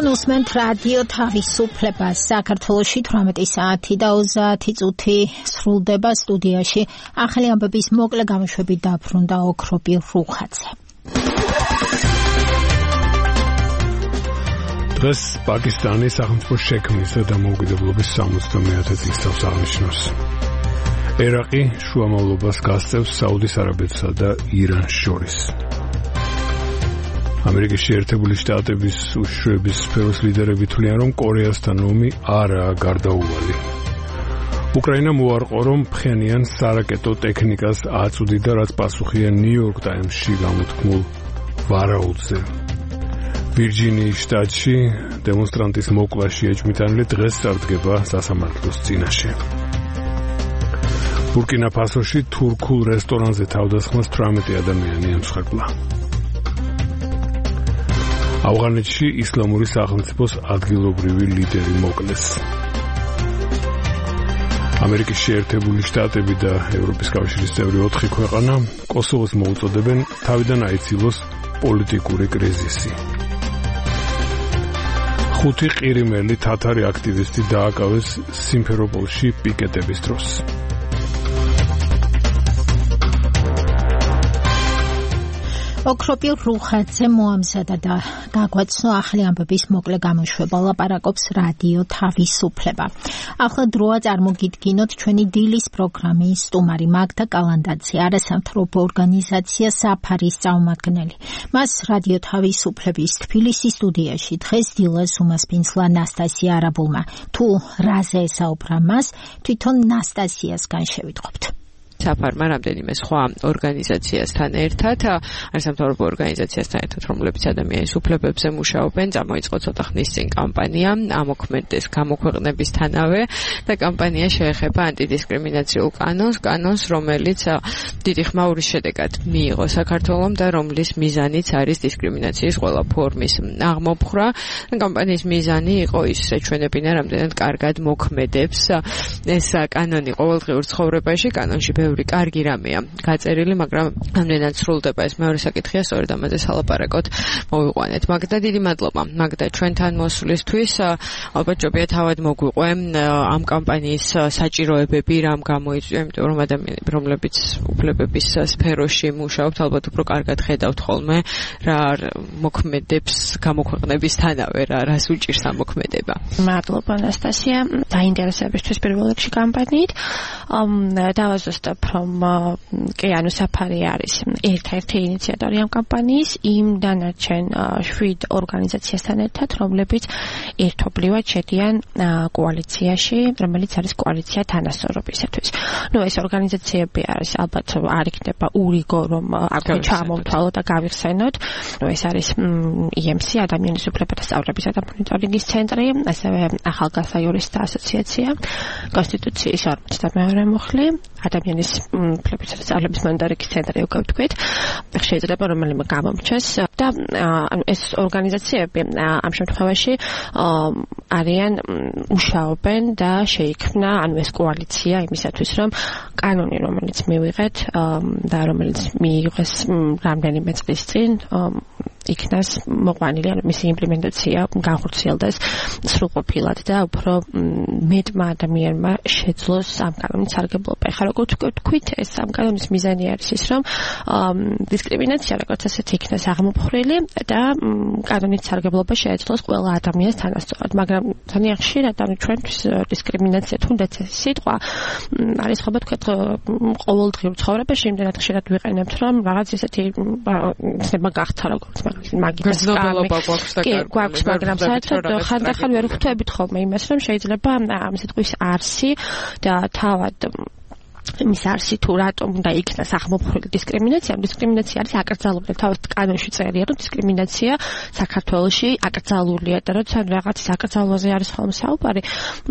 Nusment radio თავისუფლება საქართველოში 18 საათი და 30 წუთი სრულდება სტუდიაში. ახალი ამბების მოკლე გამოშვებით დაბრუნდა ოქროპი რუხაძე. დღეს პაკისტანის სახელმწიფო შექმნისა და მოუკიდებლობის 70-ე წლისთავს აღნიშნავს. ერაყი შუამავლობას გასწევს საუდის არაბეთსა და ირანს შორის. ამერიკის შეერთებული შტატების უშიშროების სფეროს ლიდერები თვლიან, რომ კორეასთან ომი არაა გარდაუვალი. უკრაინა მოარყო, რომ ფხენიანს სარაკეტო ტექნიკას აწვდიდა, რაც პასუხია ნიუ-იორკ ტაიმსში გამოთქმულ ვარაუდზე. ვირჯინიის შტატში დემონსტრანტის მოკლაში ეჭვმიტანილი დღეს წარდგება სასამართლოს წინაშე. ბურკინა-ფასოში თურქულ რესტორანზე თავდასხმას 18 ადამიანი ამსხვრებლა. ავღანეთში ისლამური სახელმწიფოს ადგილობრივი ლიდერი მოკლეს. ამერიკის შეერთებული შტატები და ევროპის კავშირის წევრი 4 ქვეყანა კოსოვოს მოუწოდებენ თავიდან აიცილოს პოლიტიკური კრიზისი. 5 ყირიმელი თათარი აქტივისტი დააკავეს სიმფეროპოლში პიკეტების დროს. ოქროპი რუხაძე მოამზადა და გაგვაცნო ახალი ამბების მოკლე გამოშვება, ლაპარაკობს რადიო თავისუფლება. ახლა დროა წარმოგიდგინოთ ჩვენი დილის პროგრამის სტუმარი მაგდა კალანდაძე, არასამთავრობო ორგანიზაცია საფარის წარმომადგენელი. მას რადიო თავისუფლების თბილისის სტუდიაში დღეს დილას უმასპინძლა ნასტასია არაბულმა. თუ რაზე ესაუბრა მას, თვითონ ნასტასიასგან შევიტყობთ. საფარმა რამდენიმე სხვა ორგანიზაციასთან ერთად, არასამთავრობო ორგანიზაციასთან ერთად, რომლებიც ადამიანის უფლებებზე მუშაობენ, წამოიწყო ცოტა ხნის წინ კამპანია ამოქმედდეს გამოქვეყნებისთანავე და კამპანია შეეხება ანტიდისკრიმინაციულ კანონს, რომელიც დიდი ხმაურის შედეგად მიიღო საქართველომ და რომლის მიზანიც არის დისკრიმინაციის ყველა ფორმის აღმოფხვრა. კამპანიის მიზანი იყო ის ეჩვენებინა, რამდენად კარგად მოქმედებს ეს კანონი ყოველდღიურ ცხოვრებაში. კანონში ბევრი კარგი რამეა გაწერილი, მაგრამ ამდენად სრულდება ეს მეორე საკითხია, სწორედ ამაზე სალაპარაკოთ მოვიყვანეთ. მაგდა, დიდი მადლობა. მაგდა, ჩვენთან მოსვლისთვის. ალბათ ჯობია თავად მოგვიყვე ამ კამპანიის საჭიროებები, რამ გამოიწვია, იმიტომ რომ ადამიანები, რომლებიც უფლებების სფეროში მუშაობთ, ალბათ უფრო კარგად ხედავთ ხოლმე რა მოქმედებს გამოქვეყნებისთანავე, რას უჭირს ამ მოქმედება. მადლობა ანასტასია დაინტერესებისთვის პირველ რიგში კამპანიით. დავაზუსტებ, რომ საფარი არის ერთ-ერთი ინიციატორი ამ კამპანიის იმ დანარჩენ 7 ორგანიზაციასთან ერთად, რომლებიც ერთობლივად შედიან კოალიციაში, რომელიც არის კოალიცია თანასწორობისათვის. ეს ორგანიზაციები არის ალბათ არ იქნება ურიგო, რომ აქვე ჩამოვთვალოთ და გავიხსენოთ. ეს არის EMC, ადამიანის უფლებათა სწავლებისა და მონიტორინგის ცენტრი, ასევე ახალგაზრდა იურისტთა ასოციაცია, კონსტიტუციის 52 მუხლი, ადამიანის უფლებისა და სწავლების მონიტორინგის ცენტრი უკვე ვთქვით, შეიძლება რომელიმე გამომჩეს და ეს ორგანიზაციები ამ შემთხვევაში არიან მუშაობენ და შეიქმნა ეს კოალიცია იმისათვის, რომ კანონი, რომელიც მივიღეთ და რომელიც მიიღეს რამდენიმე წლის წინ იქნას მოყვანილი, მისი იმპლემენტაცია განხორციელდეს სრულყოფილად და უფრო მეტმა ადამიანმა შეძლოს ამ კანონის სარგებლობა. ეხლა როგორც ვთქვით, ეს ამ კანონის მიზანი არის ის, რომ დისკრიმინაცია როგორც ასეთი იქნას აღმოფხრილი და კანონის სარგებლობა შეეძლოს ყველა ადამიანს თანასწორად. მაგრამ ძალიან ხშირად ჩვენთვის დისკრიმინაცია, თუნდაც ეს სიტყვა არის ხო ვთქვათ ყოველდღიურ ცხოვრებაში იმდენად ხშირად ვიყენებთ, რომ რაღაც ესეთი ცნება გახდა როგორც მაგის გვაქვს, მაგრამ საერთოდ ხანდახან ვერ ხვდებით ხოლმე იმას, რომ შეიძლება ამ სიტყვის არსი და თავად მის არსი თუ რატომ უნდა იქნას აღმოფხვრილი დისკრიმინაცია. დისკრიმინაცია არის აკრძალული, თავად კანონში წერია, რომ დისკრიმინაცია საქართველოში აკრძალულია და როცა რაღაცის აკრძალვაზე არის ხოლმე საუბარი,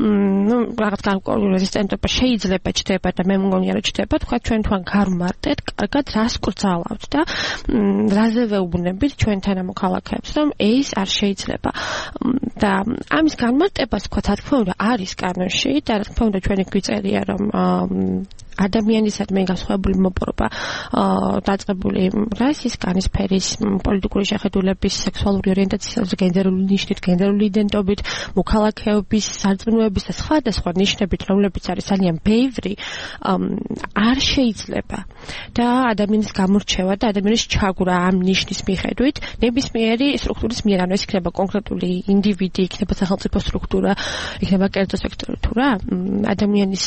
რაღაც გარკვეული რეზისტენტობა შეიძლება ჩდება და მე მგონია რომ ჩდება, თქვა ჩვენ თან გარმარტეთ, კარგად რას კრძალავთ და რაზე ვეუბნებით ჩვენთან მოქალაქეებს, რომ ეს არ შეიძლება. და ამის განმარტებას თქვა, რა თქმა უნდა, არის კანონში და რა თქმა უნდა ჩვენი გვიწერია, რომ ადამიანისადმი განსხვავებული მოპყრობა დაწყებული რასის, კანისფერის, პოლიტიკური შეხედულების, სექსუალური ორიენტაციის, გენდერული ნიშნით, გენდერული იდენტობით, მოქალაქეობის, სარწმუნოების და სხვადასხვა ნიშნებით, რომლებიც არის ძალიან ბევრი, არ შეიძლება და ადამიანის გამორჩევა და ადამიანის ჩაგვრა ამ ნიშნის მიხედვით ნებისმიერი სტრუქტურის მიერ, ანუ ეს იქნება კონკრეტული ინდივიდი, იქნება სახელმწიფო სტრუქტურა, იქნება კერძო სექტორი თუ რა, ადამიანის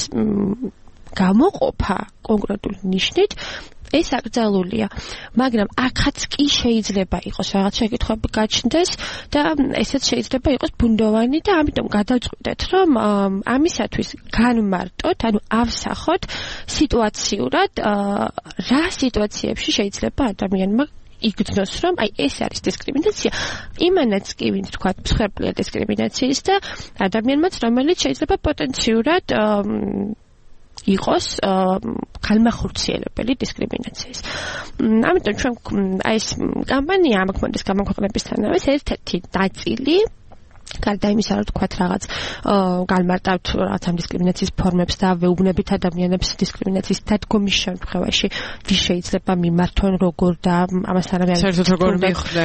გამოყოფა კონკრეტული ნიშნით ეს აკრძალულია, მაგრამ აქაც კი შეიძლება იყოს რაღაც შეკითხვები გაჩნდეს და ესეც შეიძლება იყოს ბუნდოვანი და ამიტომ გადავწყვიტეთ, რომ ამისათვის განმარტოთ, ანუ ავსახოთ სიტუაციურად რა სიტუაციებში შეიძლება ადამიანმა იგრძნოს, რომ აი ეს არის დისკრიმინაცია, იმანაც კი ვინც თქვა მსხვერპლია დისკრიმინაციის და ადამიანმაც, რომელიც შეიძლება პოტენციურად იყოს ხალხმახორციელებელი დისკრიმინაციის. ამიტომ ჩვენ აი ეს კამპანია ამოქმედეს გამოქვეყნებისთანავე ერთ-ერთი ნაწილი გარდა იმისა, რომ თქვათ რაღაც განმარტავთ რაღაც ამ დისკრიმინაციის ფორმებს და ვეუბნებით ადამიანებს დისკრიმინაციის დადგომის შემთხვევაში ვის შეიძლება მიმართონ როგორ და ამასთან საერთოდ როგორ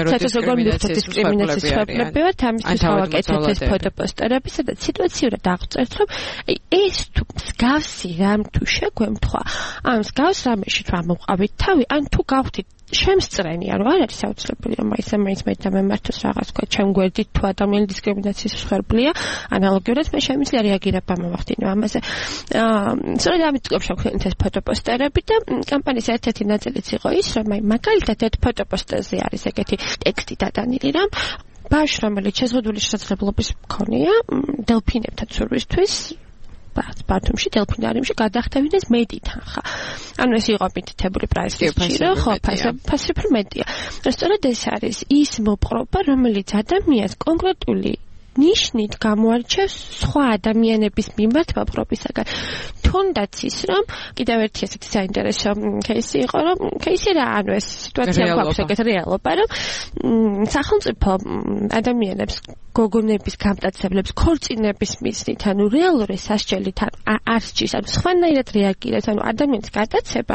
მიხვდეთ დისკრიმინაციის შეფერებებად ამისთვის გავაკეთეთ ეს ფოტოპოსტერები, სადაც სიტუაციურად აღწერთ, რომ ეს თუ მსგავსი რამ თუ შეგვემთხვა, ამ მსგავს რამეში თუ ამოვყავით თავი, ან თუ გავხდით შემსწრენი, ანუ არ არის აუცილებელი, რომ მაინც მემართოს რაღაც თქვა, ჩემ გვერდით თუ ადამიანი დისკრიმინაციის მსხვერპლია, ანალოგიურად მე შემიძლია რეაგირება მოვახდინო ამაზე. სწორედ ამით გვაქვს ეს ფოტოპოსტერები და კამპანიის ერთ-ერთი ნაწილიც იყო ის, რომ მაგალითად ერთ ფოტოპოსტერზე არის ეგეთი ტექსტი დატანილი, რომ ბავშვი, რომელიც შეზღუდული შესაძლებლობის მქონეა, დელფინებთან ცურვისთვის ბათუმში, დელფინარიუმში გადახტევინეს მეტი თანხა. ანუ ეს იყო მითითებული პრაისის ჭირო, ხო, ფასი მეტია. სწორედ ეს არის ის მოპყრობა, რომელიც ადამიანს კონკრეტული ნიშნით გამოარჩევს სხვა ადამიანების მიმართ მოპყრობისაგან. თუნდაც ის, რომ კიდევ ერთი ესეთი საინტერესო кейსი იყო, რომ кейსი რა, ანუ ეს სიტუაცია გვაქვს ეგეთ რეალობა, რომ სახელმწიფო ადამიანებს გოგონების გამტაცებლებს ქორწინების მიზნით, ანუ რეალური სასჯელით არ სჭირს, ანუ სხვანაირად რეაგირებს, ანუ ადამიანის გადაცება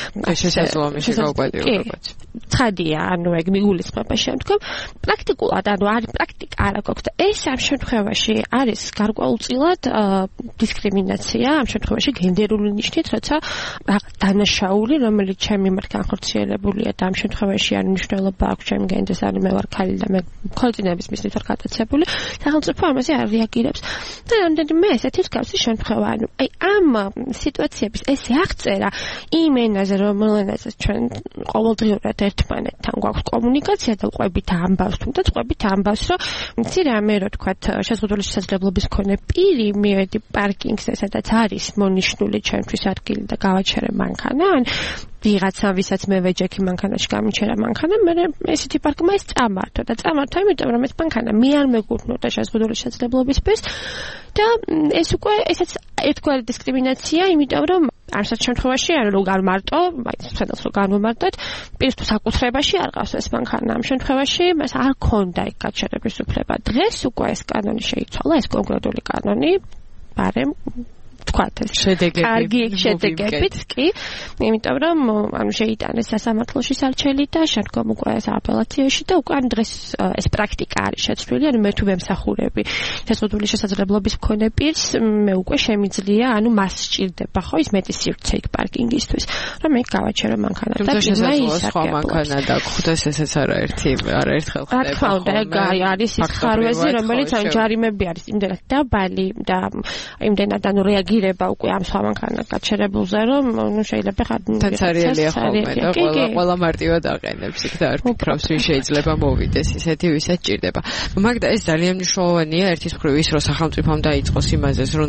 შესაძლოა გაუპატიურებაც. ცხადია, ანუ ეგ მიგულისხმება შემდგომ, პრაქტიკულად, ანუ არის პრაქტიკა არა გვაქვს და ეს ამ შემთხვევაში არის გარკვეულწილად დისკრიმინაცია, ამ შემთხვევაში გენდერული ნიშნით, როცა დანაშაული, რომელიც ჩემი მიმართ განხორციელებულია და ამ შემთხვევაში არ მნიშვნელობა აქვს ჩემი გენდერს, ანუ მე ვარ ქალი და მე ქორწინების მიზნით ვარ გადაცებული, სახელმწიფო ამაზე არ რეაგირებს. და რამდენიმე ესეთი მსგავსი შემთხვევა, ანუ აი ამ სიტუაციების ესე აღწერა იმ ენაზე, რომელზეც ჩვენ ყოველდღიურად ერთმანეთთან გვაქვს კომუნიკაცია და ყვებით ამბავს, თუნდაც ყვებით ამბავს, რომ იცი რა, მე რო თქვათ შეზღუდული შესაძლებლობის მქონე პირი მივედი პარკინგზე, სადაც არის მონიშნული ჩემთვის ადგილი და გავაჩერე მანქანა, ან ვიღაცა, ვისაც მე ვეჯექი მანქანაში გამიჩერა მანქანა, მე ესეთი პარკმა ის წამართო და წამართო, იმიტომ რომ ეს მანქანა მე არ მეკუთვნოდა შეზღუდული შესაძლებლობის პირს და ეს უკვე ესაც ერთგვარი დისკრიმინაცია, იმიტომ რომ არცერთ შემთხვევაში არ რო განმარტო, სადაც რო განვმარტოთ, პირს თუ საკუთრებაში არ ყავს ეს მანქანა, ამ შემთხვევაში მას არ ქონდა ეგ გაჩერების უფლება. დღეს უკვე ეს კანონი შეიცვალა, ეს კონკრეტული კანონი, ბარემ თქვათ ეს კარგი შედეგებით კი, იმიტომ რომ ანუ შეიტანეს სასამართლოში სარჩელი და შემდგომ უკვე სააპელაციოში და უკვე დღეს ეს პრაქტიკა არის შეცვლილი, ანუ მე თუ ვემსახურები შეზღუდული შესაძლებლობის მქონე პირს, მე უკვე შემიძლია, ანუ მას სჭირდება ხო ის მეტი სივრცე იქ პარკინგისთვის, რომ მე გავაჩერო მანქანა და შესაძლოა სხვა მანქანა დაგხვდეს, ესეც არაერთხელ ხდება. რა თქმა უნდა, ეგ არის ის ხარვეზი, რომელიც ან ჯარიმები არის იმდენად დაბალი და იმდენად ანუ რეაგირება უკვე ამ სხვა მანქანა გაჩერებულზე, რომ ნუ შეიძლება თაცარიელია ხოლმე და ყველა მარტივად აყენებს იქ და არ ფიქრობს ვინ შეიძლება მოვიდეს ისეთი ვისაც ჭირდება. მაგდა ეს ძალიან მნიშვნელოვანია, ერთის მხრივ ის რომ სახელმწიფომ დაიწყოს იმაზეც რომ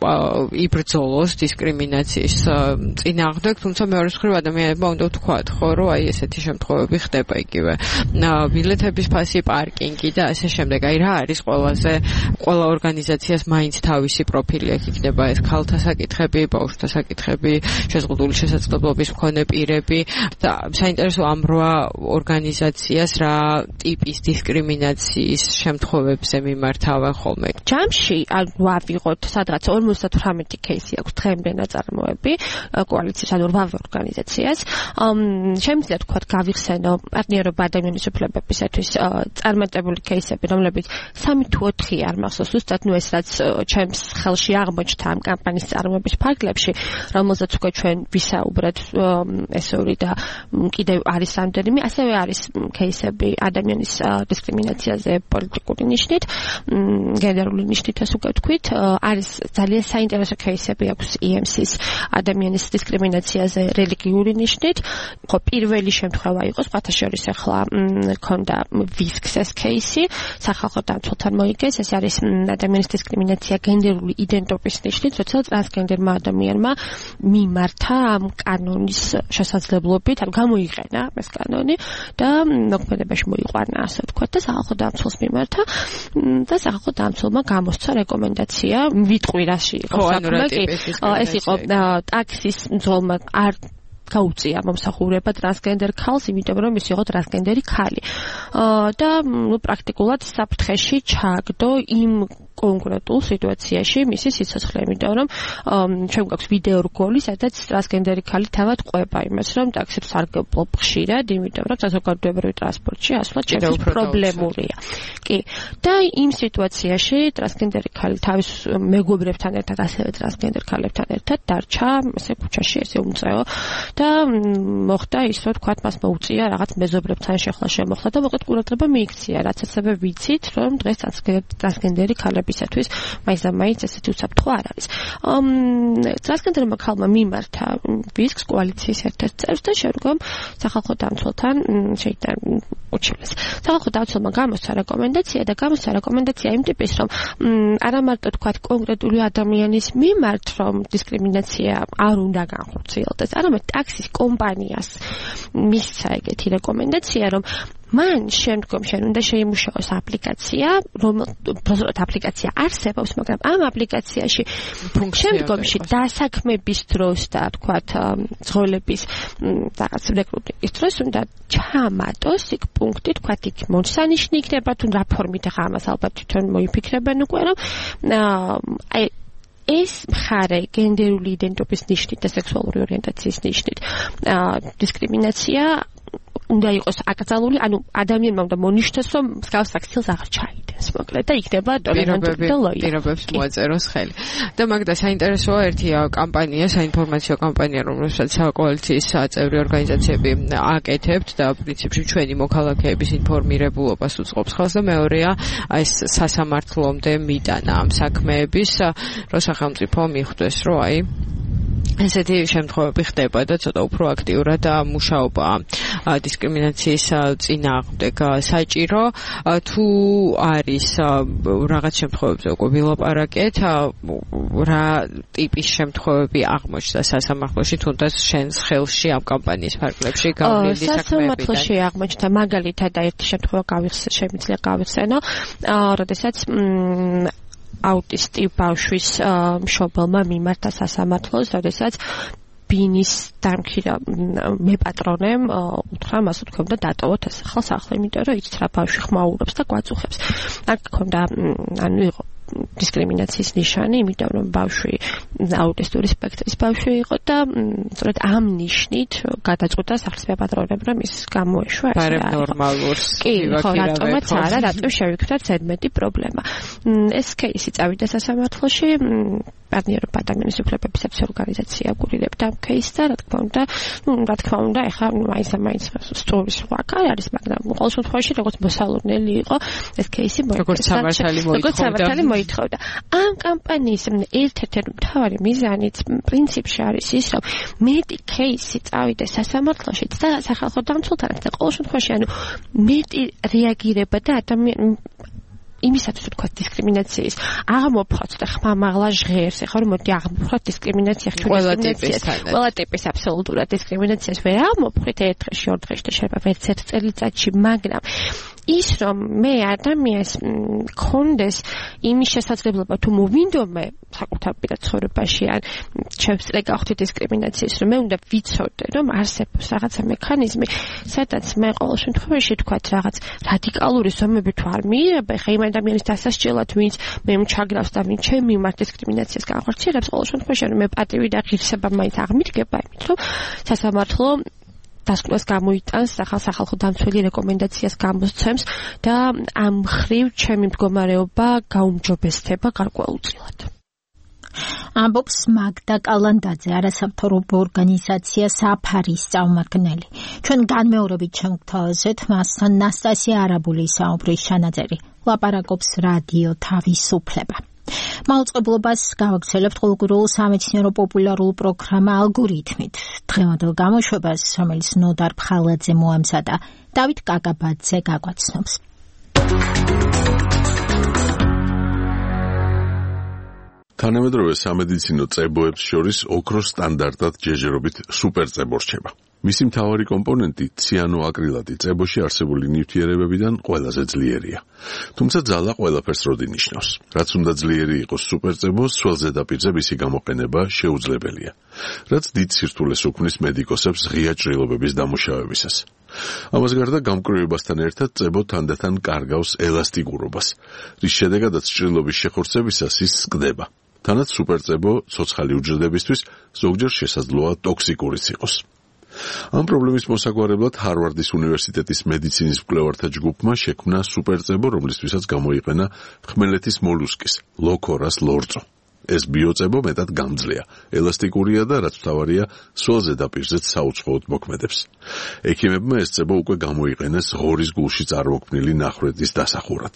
იბრძოლოს დისკრიმინაციის წინააღმდეგ, თუმცა მეორე მხრივ ადამიანებმა უნდა ვთქვათ ხო, რომ აი ესეთი შემთხვევები ხდება იგივე ბილეთების ფასი, პარკინგი და ასე შემდეგ. აი რა არის ყველა ორგანიზაციას მაინც თავისი პროფილი აქვს, იქნება ეს ქალთა საკითხები, ბავშვთა საკითხები, შეზღუდული შესაძლებლობის მქონე პირები და საინტერესო ამ 8 ორგანიზაციას რა ტიპის დისკრიმინაციის შემთხვევებზე მიმართავენ ხოლმე. ჯამში ან ვავიღოთ სადღაც 58 кейსი აქვს დღემდე ნაწარმოები კოალიციის ან 8 ორგანიზაციას. Შემიძლია თქვათ გავიხსენო პარტნიორობა ადამიანის უფლებებისათვის წარმატებული кейსები, რომლებიც 3 თუ 4 არ მახსოვს ზუსტად, ეს რაც ჩემს ხელში აღმოჩნდა ამ კამპანიის წარმოების ფარგლებში, რომელზეც უკვე ჩვენ ვისაუბრეთ ესეული და კიდევ არის რამდენიმე, ასევე არის кейსები ადამიანის დისკრიმინაციაზე პოლიტიკური ნიშნით, გენდერული ნიშნით ასე ვთქვით, არის ძალიან საინტერესო кейსები აქვს EMC-ის ადამიანის დისკრიმინაციაზე რელიგიური ნიშნით. ხო, პირველი შემთხვევა იყო, სხვათა შორის ახლა ქონდა ვისკს кейსი, სახალხო დამცველთან მოიგეს, ეს არის ადამიანის დისკრიმინაცია გენდერული იდენტობის ნიშნით, როცა ტრანსგენდერმა ადამიანმა მიმართა ამ კანონის შესაძლებლობით, ან გამოიყენა ეს კანონი და მოქმედებაში მოიყვანა, ასე ვთქვათ, და სახალხო დამცველს მიმართა და სახალხო დამცველმა გამოსცა რეკომენდაცია ვიტყვირაში იყო საქმე, ეს იყო ტაქსის მძღოლმა არ გაუწია მომსახურება ტრანსგენდერ ქალს, იმიტომ რომ ის იყო ტრანსგენდერი ქალი. და პრაქტიკულად საფრთხეში ჩააგდო იმ კონკრეტულ სიტუაციაში მისი სიცოცხლე, იმიტომ რომ ჩვენ გვაქვს ვიდეო რგოლი, სადაც ტრანსგენდერი ქალი თავად ყვება იმას, რომ ტაქსით სარგებლობ ხშირად, იმიტომ რომ საზოგადოებრივი ტრანსპორტში ასვლა ჩემთვის პრობლემურია. კი. და იმ სიტუაციაში ტრანსგენდერი ქალი თავის მეგობრებთან ერთად, ასევე ტრანსგენდერ ქალებთან ერთად დარჩა ესე ქუჩაში, ესე უმწეო და მოხდა ის, რომ თქვათ მას მოუწია რაღაც მეზობრებთან შეხლა შემოხლა და მოკლედ ყურადღება მიიქცია, რაც ასევე ვიცით, რომ დღეს ტრანსგენდერი ქალებისათვის მაინც ესეთი უსაფრთხო არ არის. ტრანსგენდერმა ქალმა მიმართა ვისკს კოალიციის ერთ-ერთ წევრს და შემდგომ სახალხო დამცველთან შეიტანა უჩვენეს. სახალხო დამცველმა გამოსცა რეკომენდაცია და გამოსცა რეკომენდაცია იმ ტიპის, რომ არა მარტო თქვათ კონკრეტული ადამიანის მიმართ, რომ დისკრიმინაცია არ უნდა განხორციელდეს, არამედ ტაქსის კომპანიას მისცა ეგეთი რეკომენდაცია, რომ მან შემდგომში უნდა შეიმუშაოს აპლიკაცია, რომელსაც აპლიკაცია არსებობს, მაგრამ ამ აპლიკაციაში შემდგომში დასაქმების დროს და თქვათ ძღოლების რაღაც რეკრუტინგის დროს უნდა ჩამატოს იქ პუნქტი, თქვათ იქ მოსანიშნი იქნება თუ რა ფორმით ახლა ამას ალბათ თვითონ მოიფიქრებენ უკვე, რომ ეს მხარე გენდერული იდენტობის ნიშნით და სექსუალური ორიენტაციის ნიშნით დისკრიმინაცია უნდა იყოს აკრძალული, ანუ ადამიანმა უნდა მონიშნოს, რომ მსგავს აქციელს აღარ ჩაიდენს, მოკლედ და იქნება ტოლერანტული და ლოიალური. პირობებს მოაწეროს ხელი. და მაგდა საინტერესოა ერთია კამპანია, საინფორმაციო კამპანია, რომელსაც კოალიციის წევრი ორგანიზაციები აკეთებთ და პრინციპში ჩვენი მოქალაქეების ინფორმირებულობას უწყობს ხელს და მეორეა ეს სასამართლომდე მიტანა ამ საქმეების, რომ სახელმწიფო მიხვდეს, რომ აი ესეთი შემთხვევები ხდება და ცოტა უფრო აქტიურად მუშაობა დისკრიმინაციის წინააღმდეგ საჭირო. თუ არის რაღაც შემთხვევებზე უკვე ვილაპარაკეთ, რა ტიპის შემთხვევები აღმოჩნდა სასამართლოში, თუნდაც შენს ხელში ამ კამპანიის ფარგლებში გავლილი საქმეებიდან? სასამართლოში აღმოჩნდა მაგალითად და ერთი შემთხვევა შემიძლია გავიხსენო, როდესაც აუტისტი ბავშვის მშობელმა მიმართა სასამართლოს, როდესაც ბინის დამქირა მეპატრონემ უთხრა მას თქვა და დატოვოთ ეს ახალ სახლი, იმიტომ რომ იცით რა ბავშვი ხმაურობს და გვაწუხებს. აქ ქონდა ანუ იყო დისკრიმინაციის ნიშანი, იმიტომ რომ ბავშვი აუტისტური სპექტრის ბავშვი იყო და სწორედ ამ ნიშნით გადაწყვიტა სახლის მეპატრონემ, რომ ის გამოეშვა ეს ბარემ ნორმალურს. კი, ხო, რატომაც არა, რატომ შევიქრა ზედმეტი პრობლემა. ეს кейსი წავიდა სასამართლოში, პარტნიორობა ადამიანის უფლებებისათვის ორგანიზაცია გულირებდა ამ кейსს და რა თქმა უნდა, ეხლა მაინც სტორის სხვა კარი არის, მაგრამ ყოველ შემთხვევაში როგორც მოსალოდნელი იყო ეს кейსი როგორც სამართალი მოითხოვდა. ამ კამპანიის ერთ-ერთი მთავარი მიზანიც პრინციპში არის ის, რომ მეტი кейსი წავიდა სასამართლოში და სახალხო დამცველთანაც და ყოველ შემთხვევაში ანუ მეტი რეაგირება და იმისათვის ვთქვათ დისკრიმინაციის აღმოფხვრაც და ხმამაღლა ჟღერს, ეხლა რომ მოდი აღმოფხვრათ დისკრიმინაცია ყველა ტიპის აბსოლუტურად დისკრიმინაციას ვერ აღმოფხვრით ერთ დღეში, ორ დღეში და შეიძლება ვერც ერთ წელიწადში, მაგრამ ის რომ მე ადამიანს კონდეს იმის შესაძლებლობა თუ მოვინდომე საკუთარ პირად ცხოვრებაში ან შევსწრე გავხდი დისკრიმინაციას რომ მე უნდა ვიცოდე რომ არსებობს რაღაცა მექანიზმი სადაც მე ყოველ შემთხვევაში თქვათ რაღაც რადიკალური ზომები თუ არ მიიღება ხა იმ ადამიანის დასასჯელად ვინც მე ჩაგრავს და ვინც ჩემი მიმართ დისკრიმინაციას განხორციელებს ყოველ შემთხვევაში რომ მე პატივი და ღირსება მაინც აღმიდგება იმით რომ სასამართლო დასკვნას გამოიტანს სახალხო დამცველი რეკომენდაციას გამოსცემს და ამ ხრივ ჩემი მდგომარეობა გაუმჯობესდება გარკვეულწილად. ამბობს მაგდა კალანდაძე, არასამთავრობო ორგანიზაცია საფარის წარმომადგენელი. ჩვენ განმეორებით შევგთავაზეთ მასთან ნასტასია არაბულის საუბრის ჩანაწერი. ლაპარაკობს რადიო თავისუფლება. მაუწყებლობას გავაგრძელებთ ყოველგვარულ სამეცნიერო პოპულარულ პროგრამა ალგორითმით. დღევანდელ გამოშვებას, რომელიც ნოდარ ფხალაძე მოამზადა, დავით კაკაბაძე გაგვაცნობს. თანამედროვე სამედიცინო წებოებს შორის ოქროს სტანდარტად ჯეჯერობით სუპერწებო რჩება. მისი მთავარი კომპონენტი ციანოაკრილატი წებოში არსებული ნივთიერებებიდან ყველაზე ძლიერია. თუმცა ძალა ყველაფერს როდი ნიშნავს. რაც უნდა ძლიერი იყოს სუპერწებო, სულ ზედაპირზე მისი გამოყენება შეუძლებელია. რაც დიდ სირთულეს უქმნის მედიკოსებს ღია ჭრილობების დამუშავებისას. ამას გარდა გამკვრივებასთან ერთად წებო თანდათან კარგავს ელასტიკურობას, რის შედეგადაც ჭრილობის შეხორცებისას ის სკდება. თანაც სუპერწებო ცოცხალი უჯრედებისთვის ზოგჯერ შესაძლოა ტოქსიკურიც იყოს. ამ პრობლემის მოსაგვარებლად ჰარვარდის უნივერსიტეტის მედიცინის მკვლევართა ჯგუფმა შექმნა სუპერწებო, რომლისთვისაც გამოიყენა ხმელეთის მოლუსკის ლოქორას ლორწო. ეს ბიოწებო მეტად გამძლეა, ელასტიკურია და რაც მთავარია, სულ ზედაპირზეც საუცხოოდ მოქმედებს. ექიმებმა ეს წებო უკვე გამოიყენეს ღორის გულში წარმოქმნილი ნახვედის დასახურად.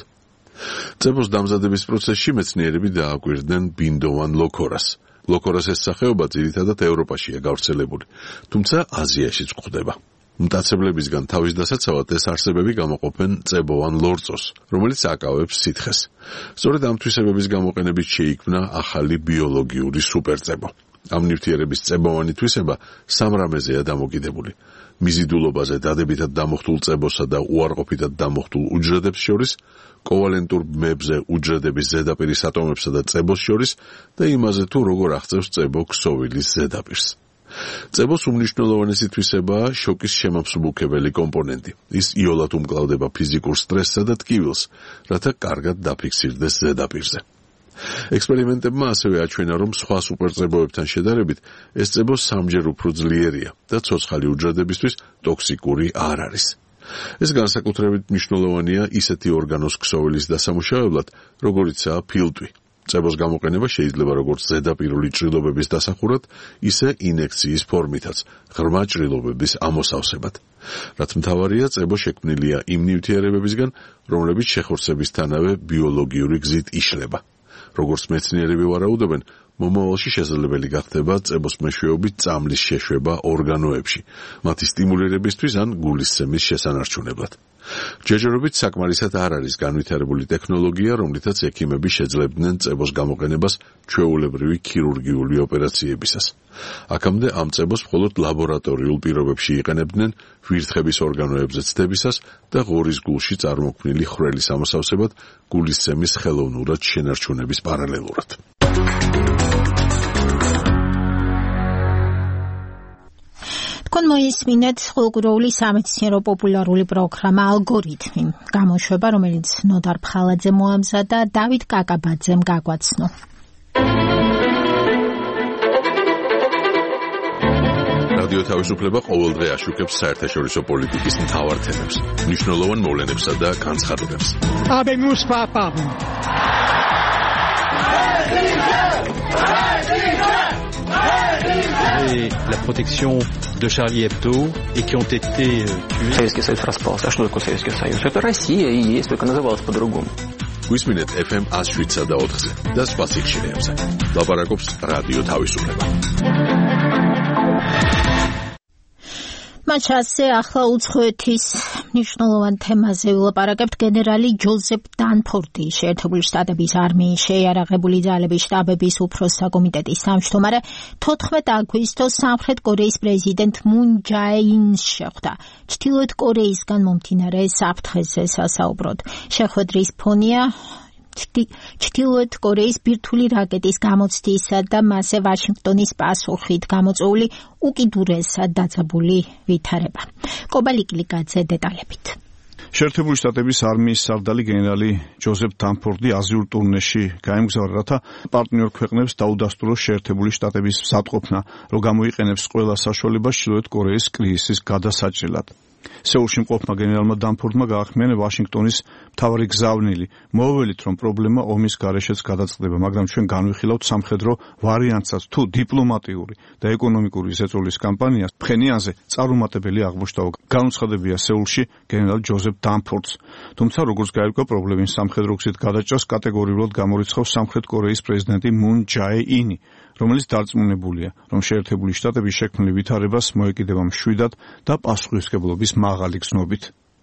წებოს დამზადების პროცესში მეცნიერები დააკვირდნენ ბინდოვან ლოქორას. ლოქორას ეს სახეობა ძირითადად ევროპაშია გავრცელებული, თუმცა აზიაშიც გვხვდება. მტაცებლებისგან თავის დასაცავად ეს არსებები გამოყოფენ წებოვან ლორწოს, რომელიც აკავებს სითხეს. სწორედ ამ თვისებების გამოყენებით შეიქმნა ახალი ბიოლოგიური სუპერწებო. ამ ნივთიერების წებოვანი თვისება სამ რამეზეა დამოკიდებული. მიზიდულობაზე დადებითად დამოხტულ წებოსა და უარყოფითად დამოხტულ უჯრედებს შორის, კოვალენტურ ბმებზე უჯრედების ზედაპირის ატომებსა და წებოს შორის და იმაზე თუ როგორ აღწევს წებო ქსოვილის ზედაპირს. წებოს უმნიშვნელოვანესი თვისებაა შოკის შემამსუბუქებელი კომპონენტი. ის იოლად უმკლავდება ფიზიკურ სტრესსა და ტკივილს, რათა კარგად დაფიქსირდეს ზედაპირზე. ექსპერიმენტებმა ასევე აჩვენა, რომ სხვა სუპერწებოებთან შედარებით ეს წებო სამჯერ უფრო ძლიერია და ცოცხალი უჯრედებისთვის ტოქსიკური არ არის. ეს განსაკუთრებით მნიშვნელოვანია ისეთი ორგანოს ქსოვილის დასამუშავებლად, როგორიცაა ფილტვი. წებოს გამოყენება შეიძლება როგორც ზედაპირული ჭრილობების დასახურად, ისე ინექციის ფორმითაც, ღრმა ჭრილობების ამოსავსებად. რაც მთავარია, წებო შექმნილია იმ ნივთიერებებისგან, რომლებიც შეხორცებისთანავე ბიოლოგიური გზით იშლება. როგორც მეცნიერები ვარაუდობენ, მომავალში შესაძლებელი გახდება წებოს მეშვეობით წამლის შეშვება ორგანოებში, მათი სტიმულირებისთვის ან გულისცემის შესანარჩუნებლად. ჯეჯერობით საკმარისად არ არის განვითარებული ტექნოლოგია, რომლითაც ექიმები შეძლებდნენ წებოს გამოყენებას ჩვეულებრივი ქირურგიული ოპერაციებისას. აქამდე ამ წებოს მხოლოდ ლაბორატორიულ პირობებში იყენებდნენ ვირთხების ორგანოებზე ცდებისას და ღორის გულში წარმოქმნილი ხვრელის ამოსავსებად გულისცემის ხელოვნურად შენარჩუნების პარალელურად. თქვენ მოისმინეთ ყოველგვარული სამეცნიერო პოპულარული პროგრამა ალგორითმი, გამოშვება, რომელიც ნოდარ ფხალაძე მოამზადა, დავით კაკაბაძემ გაგვაცნო. რადიო თავისუფლება ყოველდღე აშუქებს საერთაშორისო პოლიტიკის მთავარ თემებს, მნიშვნელოვან მოვლენებსა და განცხადებებს. Et la protection de Charlie Hebdo et qui ont été tués. Советский Союз распался. А что такое Советский Союз? Это Россия и есть, только называлась по-другому. Გვისმინეთ FM 107 და 4-ზე და სხვა სიხშირეებზე. ლაპარაკობს რადიო თავისუფლება. თამაშ ასე ახლა უცხოეთის მნიშვნელოვან თემაზე ვილაპარაკებთ. გენერალი ჯოზეფ დანფორდი, შეერთებული შტატების არმიის შეიარაღებული ძალების შტაბების უფროსთა კომიტეტის თავმჯდომარე, 14 აგვისტოს სამხრეთ კორეის პრეზიდენტ მუნ ჯაე-ინს შეხვდა. ჩრდილოეთ კორეისგან მომდინარე საფრთხეზე სასაუბროდ. შეხვედრის ფონია ჩრდილოეთ კორეის ბირთვული რაკეტის გამოცდისა და მასზე ვაშინგტონის პასუხით გამოწვეული უკიდურესად დაძაბული ვითარება. კობალიკლიკაძე დეტალებით. შეერთებული შტატების არმიის სარდალი გენერალი ჯოზეფ დანფორდი აზიურ ტურნეში გაემგზავრა, რათა პარტნიორ ქვეყნებს დაუდასტუროს შეერთებული შტატების მზადყოფნა, რომ გამოიყენებს ყველა საშუალებას ჩრდილოეთ კორეის კრიზისის გადასაჭრელად. სეულში მყოფმა გენერალმა დანფორდმა გაახმიანა ვაშინგტონის მთავარი გზავნილი, მოუველით, რომ პრობლემა ომის გარეშეც გადაწყდება, მაგრამ ჩვენ განვიხილავთ სამხედრო ვარიანტსაც, თუ დიპლომატიური და ეკონომიკური ზეწოლის კამპანიას ფხენიანზე წარუმატებელი აღმოჩნდა. განუცხადებია სეულში გენერალ ჯოზეფ დანფორდს. თუმცა, როგორც გაირკვა, პრობლემის სამხედრო გზით გადაჭრას კატეგორიულად გამორიცხავს სამხრეთ კორეის პრეზიდენტი მუნ ჯაე-ინი, რომელიც დარწმუნებულია, რომ შეერთებული შტატების შექმნილი ვითარებას მოეკიდება მშვიდად და პასუხისმგებლობის მაღალი გზნობით.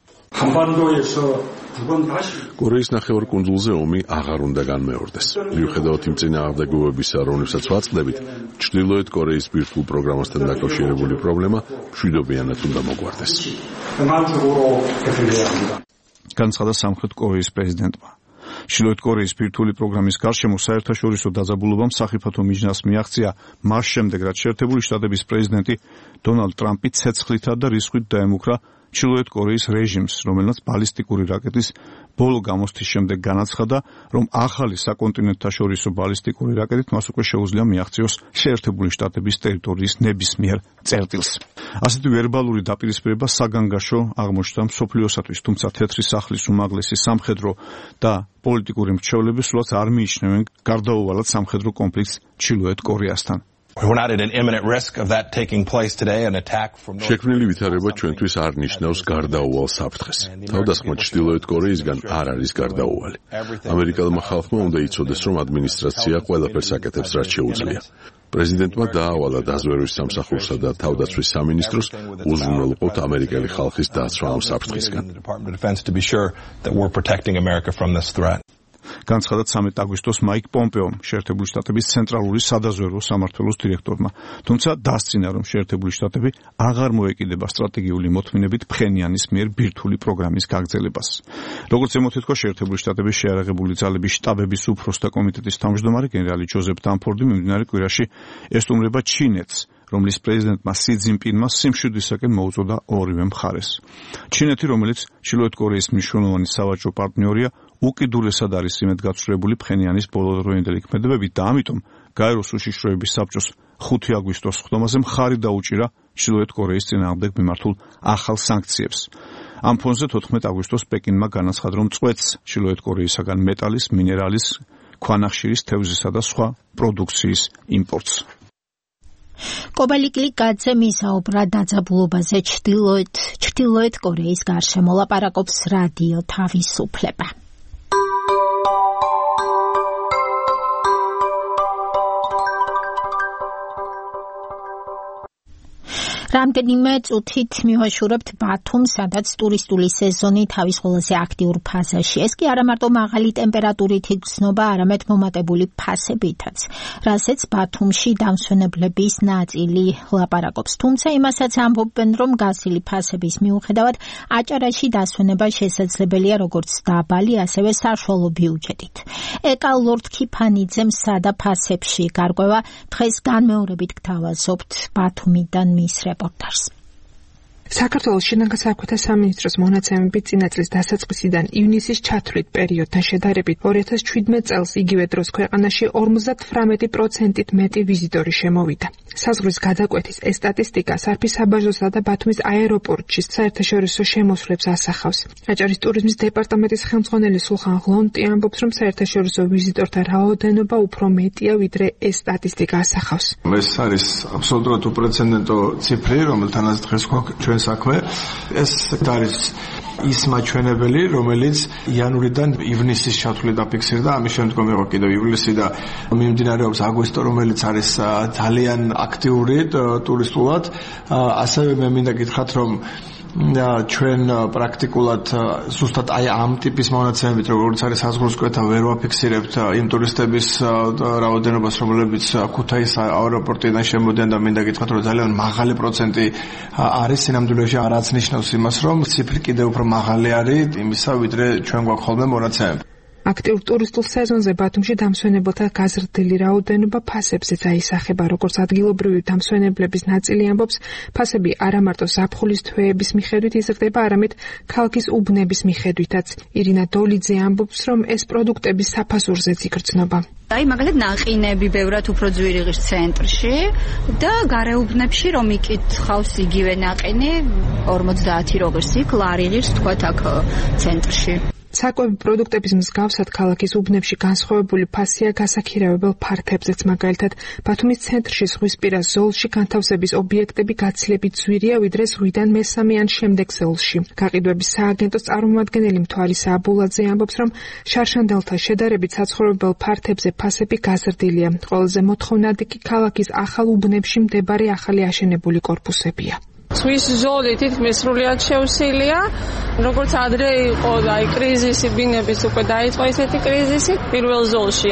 კორეის ნახევარკუნძულზე ომი აღარ უნდა განმეორდეს. მიუხედავად იმ წინააღმდეგობებისა, რომლებსაც ვაწყდებით, ჩრდილოეთ კორეის ბირთვულ პროგრამასთან დაკავშირებული პრობლემა მშვიდობიანად უნდა მოგვარდეს. განცხადა სამხრეთ კორეის პრეზიდენტმა. ჩრდილოეთ კორეის ბირთვული პროგრამის გარშემო საერთაშორისო დაძაბულობამ სახიფათო მიჯნას მიაღწია მას შემდეგ, რაც შეერთებული შტატების პრეზიდენტი დონალდ ტრამპი ცეცხლითა და რისხვით დაემუქრა ჩრდილოეთ კორეის რეჟიმს, რომელმაც ბალისტიკური რაკეტის ბოლო გამოცდის შემდეგ განაცხადა, რომ ახალი საკონტინენტთაშორისო ბალისტიკური რაკეტით მას უკვე შეუძლია მიაღწიოს შეერთებული შტატების ტერიტორიის ნებისმიერ წერტილს. ასეთი ვერბალური დაპირისპირება საგანგაშო აღმოჩნდა მსოფლიოსათვის, თუმცა თეთრი სახლის უმაღლესი სამხედრო და პოლიტიკური მრჩევლები სულაც არ მიიჩნევენ გარდაუვალად სამხედრო კონფლიქტს ჩრდილოეთ კორეასთან. შექმნილი ვითარება ჩვენთვის არ ნიშნავს გარდაუვალ საფრთხეს. თავდასხმა ჩრდილოეთ კორეისგან არ არის გარდაუვალი. ამერიკელმა ხალხმა უნდა იცოდეს, რომ ადმინისტრაცია ყველაფერს აკეთებს, რაც შეუძლია. პრეზიდენტმა დაავალა დაზვერვის სამსახურსა და თავდაცვის სამინისტროს უზრუნველყოფთ ამერიკელი ხალხის დაცვა ამ საფრთხისგან. განცხადა 13 აგვისტოს მაიკ პომპეომ, შეერთებული შტატების ცენტრალური სადაზვერვო სამმართველოს დირექტორმა. თუმცა დასძინა, რომ შეერთებული შტატები აღარ მოეკიდება სტრატეგიული მოთმინებით ფხენიანის მიერ ბირთვული პროგრამის გაგრძელებას. როგორც ემოთითქვა შეერთებული შტატების შეიარაღებული ძალების შტაბების უფროსთა კომიტეტის თავმჯდომარე გენერალი ჯოზეფ დანფორდი მიმდინარე კვირაში ესტუმრება ჩინეთს, რომლის პრეზიდენტმა სი ძინპინმა სიმშვიდისაკენ მოუწოდა ორივე მხარეს. ჩინეთი, რომელიც ჩრდილოეთ კორეის მნიშვნელოვანი სავაჭრო პარტნიორია, უკიდურესად არის იმედგაცრუებული ფხენიანის ბოლოდროინდელი ქმედებებით და ამიტომ გაეროს უშიშროების საბჭოს 5 აგვისტოს ხდომაზე მხარი დაუჭირა ჩრდილოეთ კორეის წინააღმდეგ მიმართულ ახალ სანქციებს. ამ ფონზე 14 აგვისტოს პეკინმა განაცხადა, რომ წვეთს ჩრდილოეთ კორეისაგან მეტალის, მინერალის, ქვანახშირის, თევზისა და სხვა პროდუქციის იმპორტს. კობალიკლიკაძე მისაუბრა დაძაბულობაზე ჩრდილოეთ კორეის გარშემო, ლაპარაკობს რადიო თავისუფლება. რამდენიმე წუთით მივაშურებთ ბათუმს, სადაც ტურისტული სეზონი თავის ყველაზე აქტიურ ფაზაში. ეს კი არა მარტო მაღალი ტემპერატურით იგრძნობა, არამედ მომატებული ფასებითაც, რასაც ბათუმში დამსვენებლების ნაწილი ლაპარაკობს. თუმცა იმასაც ამბობენ, რომ გასილი ფასების მიუხედავად აჭარაში დასვენება შესაძლებელია როგორც დაბალი, ასევე საშუალო ბიუჯეტით. ეკა ლორდ ქიფანიძემ სადა ფასებში გარკვევა, დღეს განმეორებით გთავაზობთ ბათუმიდან მის რეპორტაჟს. საქართველოს შინაგანსაქმეთა სამინისტროს მონაცემებით წინა წლის დასაწყისიდან ივნისის ჩათვლით პერიოდთან შედარებით 2017 წელს იგივე დროს ქვეყანაში 58%-ით მეტი ვიზიტორი შემოვიდა. საზღვრის გადაკვეთის ეს სტატისტიკა სარფის საბაჟოსა და ბათუმის აეროპორტში საერთაშორისო შემოსვლებს ასახავს. აჭარის ტურიზმის დეპარტამენტის ხელმძღვანელი სულხან ღლონტი ამბობს, რომ საერთაშორისო ვიზიტორთა რაოდენობა უფრო მეტია, ვიდრე ეს სტატისტიკა ასახავს. ეს არის აბსოლუტურად უპრეცედენტო ციფრი, რომელთანაც დღეს გვაქვს ჩვენ საქმე. ეს არის ის მაჩვენებელი, რომელიც იანვრიდან ივნისის ჩათვლით დაფიქსირდა, ამის შემდგომ იყო კიდევ ივლისი და მიმდინარეობს აგვისტო, რომელიც არის ძალიან აქტიური ტურისტულად. ასევე მე მინდა გითხრათ, რომ ჩვენ პრაქტიკულად ზუსტად აი ამ ტიპის მონაცემებით, როგორც არის საზღვროსკვეთა, ვერ ვაფიქსირებთ იმ ტურისტების რაოდენობას, რომლებიც ქუთაისის აეროპორტიდან შემოდიან და მინდა გითხრათ, რომ ძალიან მაღალი პროცენტი არის სინამდვილეში, რაც ნიშნავს იმას, რომ ციფრი კიდევ უფრო მაღალი არის იმისა, ვიდრე ჩვენ გვაქვს ხოლმე მონაცემები. აქტიურ ტურისტულ სეზონზე ბათუმში დამსვენებელთა გაზრდილი რაოდენობა ფასებზეც აისახება, როგორც ადგილობრივი დამსვენებლების ნაწილი ამბობს, ფასები არა მარტო ზაფხულის თვეების მიხედვით იზრდება, არამედ ქალაქის უბნების მიხედვითაც. ირინა დოლიძე ამბობს, რომ ეს პროდუქტები საფასურზეც იგრძნობა. აი მაგალითად ნაყინები ბევრად უფრო ძვირი ღირს ცენტრში და გარეუბნებში რომ იკითხავს იგივე ნაყინი 50 როგრს იქ ლარი ღირს თქვათ აქ ცენტრში. საკვები პროდუქტების მსგავსად ქალაქის უბნებში განსხვავებული ფასია გასაქირავებელ ფართებზეც, მაგალითად ბათუმის ცენტრში ზღვისპირა ზოლში განთავსების ობიექტები გაცილებით ძვირია, ვიდრე ზღვიდან მესამე ან შემდეგ ზოლში. გაყიდვების სააგენტოს წარმომადგენელი მთვარის აბულაძე ამბობს, რომ შარშანდელთა შედარებით საცხოვრებელ ფართებზე ფასები გაზრდილია. ყველაზე მოთხოვნადი კი ქალაქის ახალ უბნებში მდებარე ახალი აშენებული კორპუსებია. ზღვის ზოლი თითქმის სრულიად შევსილია. როგორც ადრე იყო და აი კრიზისი ბინების უკვე დაიწყო ესეთი კრიზისი პირველ ზოლში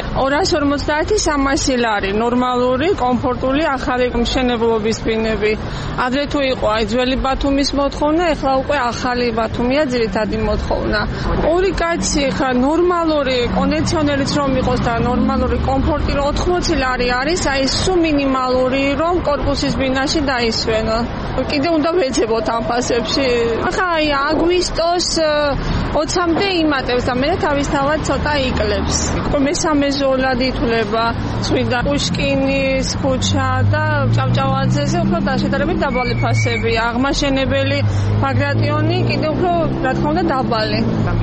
250-300 ლარი ნორმალური, კომფორტული ახალი მშენებლობის ბინები. ადრე თუ იყო აი ძველი ბათუმის მოთხოვნა, ეხლა უკვე ახალი ბათუმია ძირითადი მოთხოვნა. ორი კაცი ხა ნორმალური კონდიციონერიც რომ იყოს და ნორმალური კომფორტი 80 ლარი არის, აი სულ მინიმალური რომ კორპუსის ბინაში დაისვენო. კიდე უნდა ვეცებოთ ამ ფასებში. ახლა აი აგვისტოს 20-მდე იმატებს და მე თავისთავად ცოტა იკლებს. მესამე ზოლად ითვლება წვიდა პუშკინის ქუჩა და ჭავჭავაძეზე უფრო დაშედარებით დაბალი ფასები. აღმაშენებელი ბაგრატიონი კიდე უფრო რა თქმა უნდა დაბალი.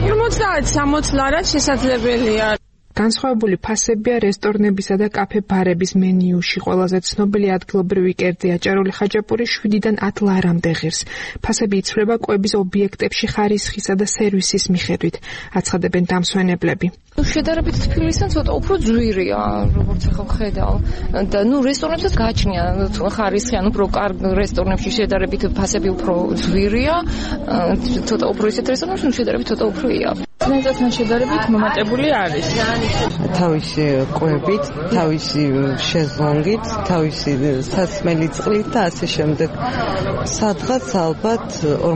50-60 ლარად შესაძლებელია. განსხვავებული ფასებია რესტორნებისა და კაფე-ბარების მენიუში. ყველაზე ცნობილი ადგილობრივი კერძი აჭარული ხაჭაპური 7-დან 10 ლარამდე ღირს. ფასები იცვლება კვების ობიექტებში ხარისხისა და სერვისის მიხედვით, აცხადებენ დამსვენებლები. შედარებით თბილისთან ცოტა უფრო ძვირია, როგორც ახლა ვხედავ. და რესტორნებსაც გააჩნია ხარისხი, უფრო კარგ რესტორნებში შედარებით ფასები უფრო ძვირია. ცოტა უფრო ისეთ რესტორნებში შედარებით ცოტა უფროია. წინასწარ შედარებით მომატებული არის. თავისი კვებით, თავისი შეზლონგით, თავისი სასმელი წყლით და ასე შემდეგ. სადღაც ალბათ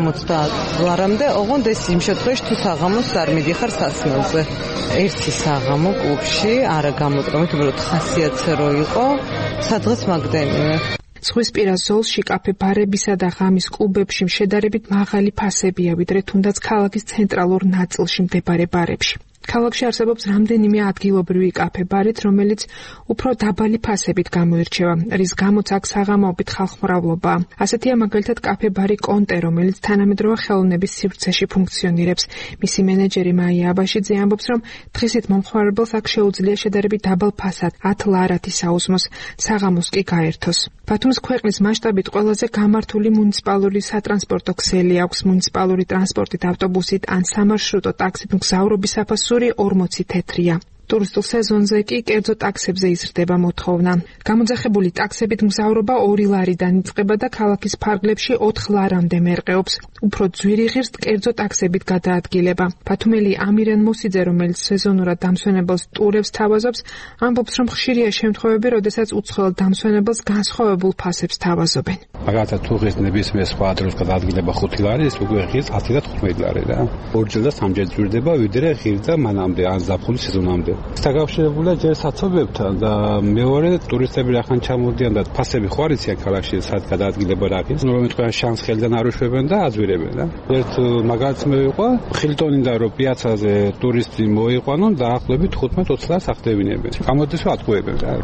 50 ლარამდე, ოღონდ ეს იმ შემთხვევაში თუ საღამოს არ მიდიხარ სასმელზე. ერთი საღამო კლუბში, არა გამოდგამით, უბრალოდ ხასიათზე რო იყო, სადღაც მაგდენივე. ზღვისპირა ზოლში კაფე-ბარებისა და ღამის კლუბებში შედარებით მაღალი ფასებია, ვიდრე თუნდაც ქალაქის ცენტრალურ ნაწილში მდებარე ბარებში. ქალაქში არსებობს რამდენიმე ადგილობრივი კაფე-ბარით, რომელიც უფრო დაბალი ფასებით გამოირჩევა, რის გამოც აქ საღამოობით ხალხმრავლობაა. ასეთია მაგალითად კაფე-ბარი კონტე, რომელიც თანამედროვე ხელოვნების სივრცეში ფუნქციონირებს. მისი მენეჯერი მაია აბაშიძე ამბობს, რომ დღისით მომხმარებელს აქ შეუძლია შედარებით დაბალ ფასად 10 ლარათი საუზმოს, საღამოს კი გაერთოს. ბათუმის ქვეყნის მასშტაბით ყველაზე გამართული მუნიციპალური სატრანსპორტო ქსელი აქვს. მუნიციპალური ტრანსპორტით, ავტობუსით ან სამარშრუტო ტაქსით მგზავრობის საფასური 40 თეთრია. ტურისტულ სეზონზე კი კერძო ტაქსებზე იზრდება მოთხოვნა. გამოძახებული ტაქსებით მგზავრობა 2 ლარიდან იწყება და ქალაქის ფარგლებში 4 ლარამდე მერყეობს. უფრო ძვირი ღირს კერძო ტაქსებით გადაადგილება. ბათუმელი ამირან მოსიძე, რომელიც სეზონურად დამსვენებელს ტურებს თავაზობს, ამბობს, რომ ხშირია შემთხვევები, როდესაც უცხოელ დამსვენებელს განსხვავებულ ფასებს თავაზობენ. მაგალითად, თუ ღირს ნებისმიერ სხვა დროს გადაადგილება 5 ლარი, ეს უკვე ღირს 10 და 15 ლარი რა. ორჯერ და სამჯერ ძვირდება, ვიდრე ღირს და მანამდე, ან ზაფხულის სეზონამდე. დაკავშირებულია ჯერ საცობებთან და მეორე ტურისტები რახან ჩამოდიან და ფასები ხო არ იციან ქალაქში სად გადაადგილება რა არის. ნუ მეტყვიან შანს ხელიდან არ უშვებენ და აძვირებენ რა. ერთ მაგალითს მე ვიყვა ხილტონიდან რომ პიაცაზე ტურისტი მოიყვანონ დაახლოებით 15-20 ლარს ახდებინებენ. გამოდის რომ ატყუებენ რა.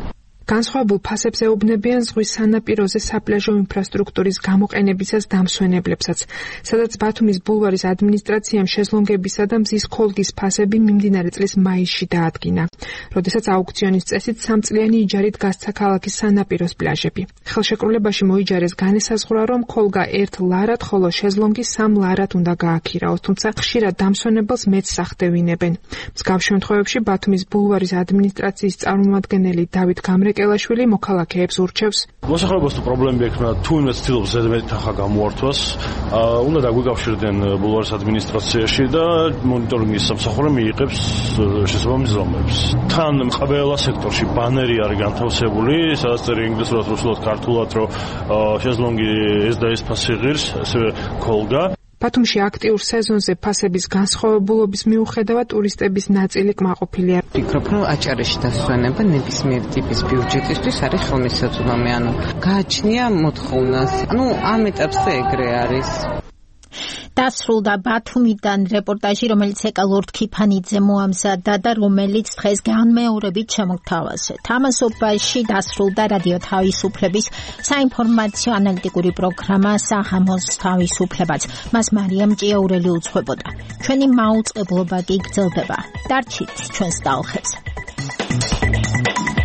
განსხვავებულ ფასებს ეუბნებიან ზღვის სანაპიროზე საპლაჟო ინფრასტრუქტურის გამოყენებისას დამსვენებლებსაც, სადაც ბათუმის ბულვარის ადმინისტრაციამ შეზლონგებისა და მზის ქოლგის ფასები მიმდინარე წლის მაისში დაადგინა, როდესაც აუქციონის წესით 3 წლიანი იჯარით გასცა ქალაქის სანაპიროს პლაჟები. ხელშეკრულებაში მოიჯარეს განესაზღვრა, რომ ქოლგა 1 ლარად, ხოლო შეზლონგი 3 ლარად უნდა გააქირაოს, თუმცა ხშირად დამსვენებელს მეც სახდევინებენ. მსგავს შემთხვევებში ბათუმის ბულვარის ადმინისტრაციის წარმომადგენელი დავით გამრეკელაშვილი მოქალაქეებს ურჩევს. მოსახლეობას თუ პრობლემები ექნა, თუ იმას ცდილობს ზედმეტი თანხა გამოართვას, უნდა დაგვიკავშირდნენ ბულვარის ადმინისტრაციაში და მონიტორინგის სამსახური მიიღებს შესაბამის ზომებს. თან ყველა სექტორში ბანერი არის განთავსებული, სადაც წერია ინგლისურად, რუსულად, ქართულად, რომ შეზლონგი ეს და ეს ფასი ღირს, ასევე ქოლგა. ბათუმში აქტიურ სეზონზე ფასების განსხვავებულობის მიუხედავად ტურისტების ნაწილი კმაყოფილია. ვფიქრობ, რომ აჭარაში დასვენება ნებისმიერ ტიპის ბიუჯეტისთვის არის ხელმისაწვდომი, გააჩნია მოთხოვნას. ამ ეტაპზე ეგრე არის. დასრულდა ბათუმიდან რეპორტაჟი, რომელიც ეკა ლორდ ქიფანიძე მოამზადა და რომელიც დღეს განმეორებით შემოგთავაზეთ. ამასობაში დასრულდა რადიო თავისუფლების საინფორმაციო ანალიტიკური პროგრამა საღამოს თავისუფლებაც. მას მარიამ ჭიაურელი უძღვებოდა. ჩვენი მაუწყებლობა კი გრძელდება. დარჩით ჩვენს ტალღებზე.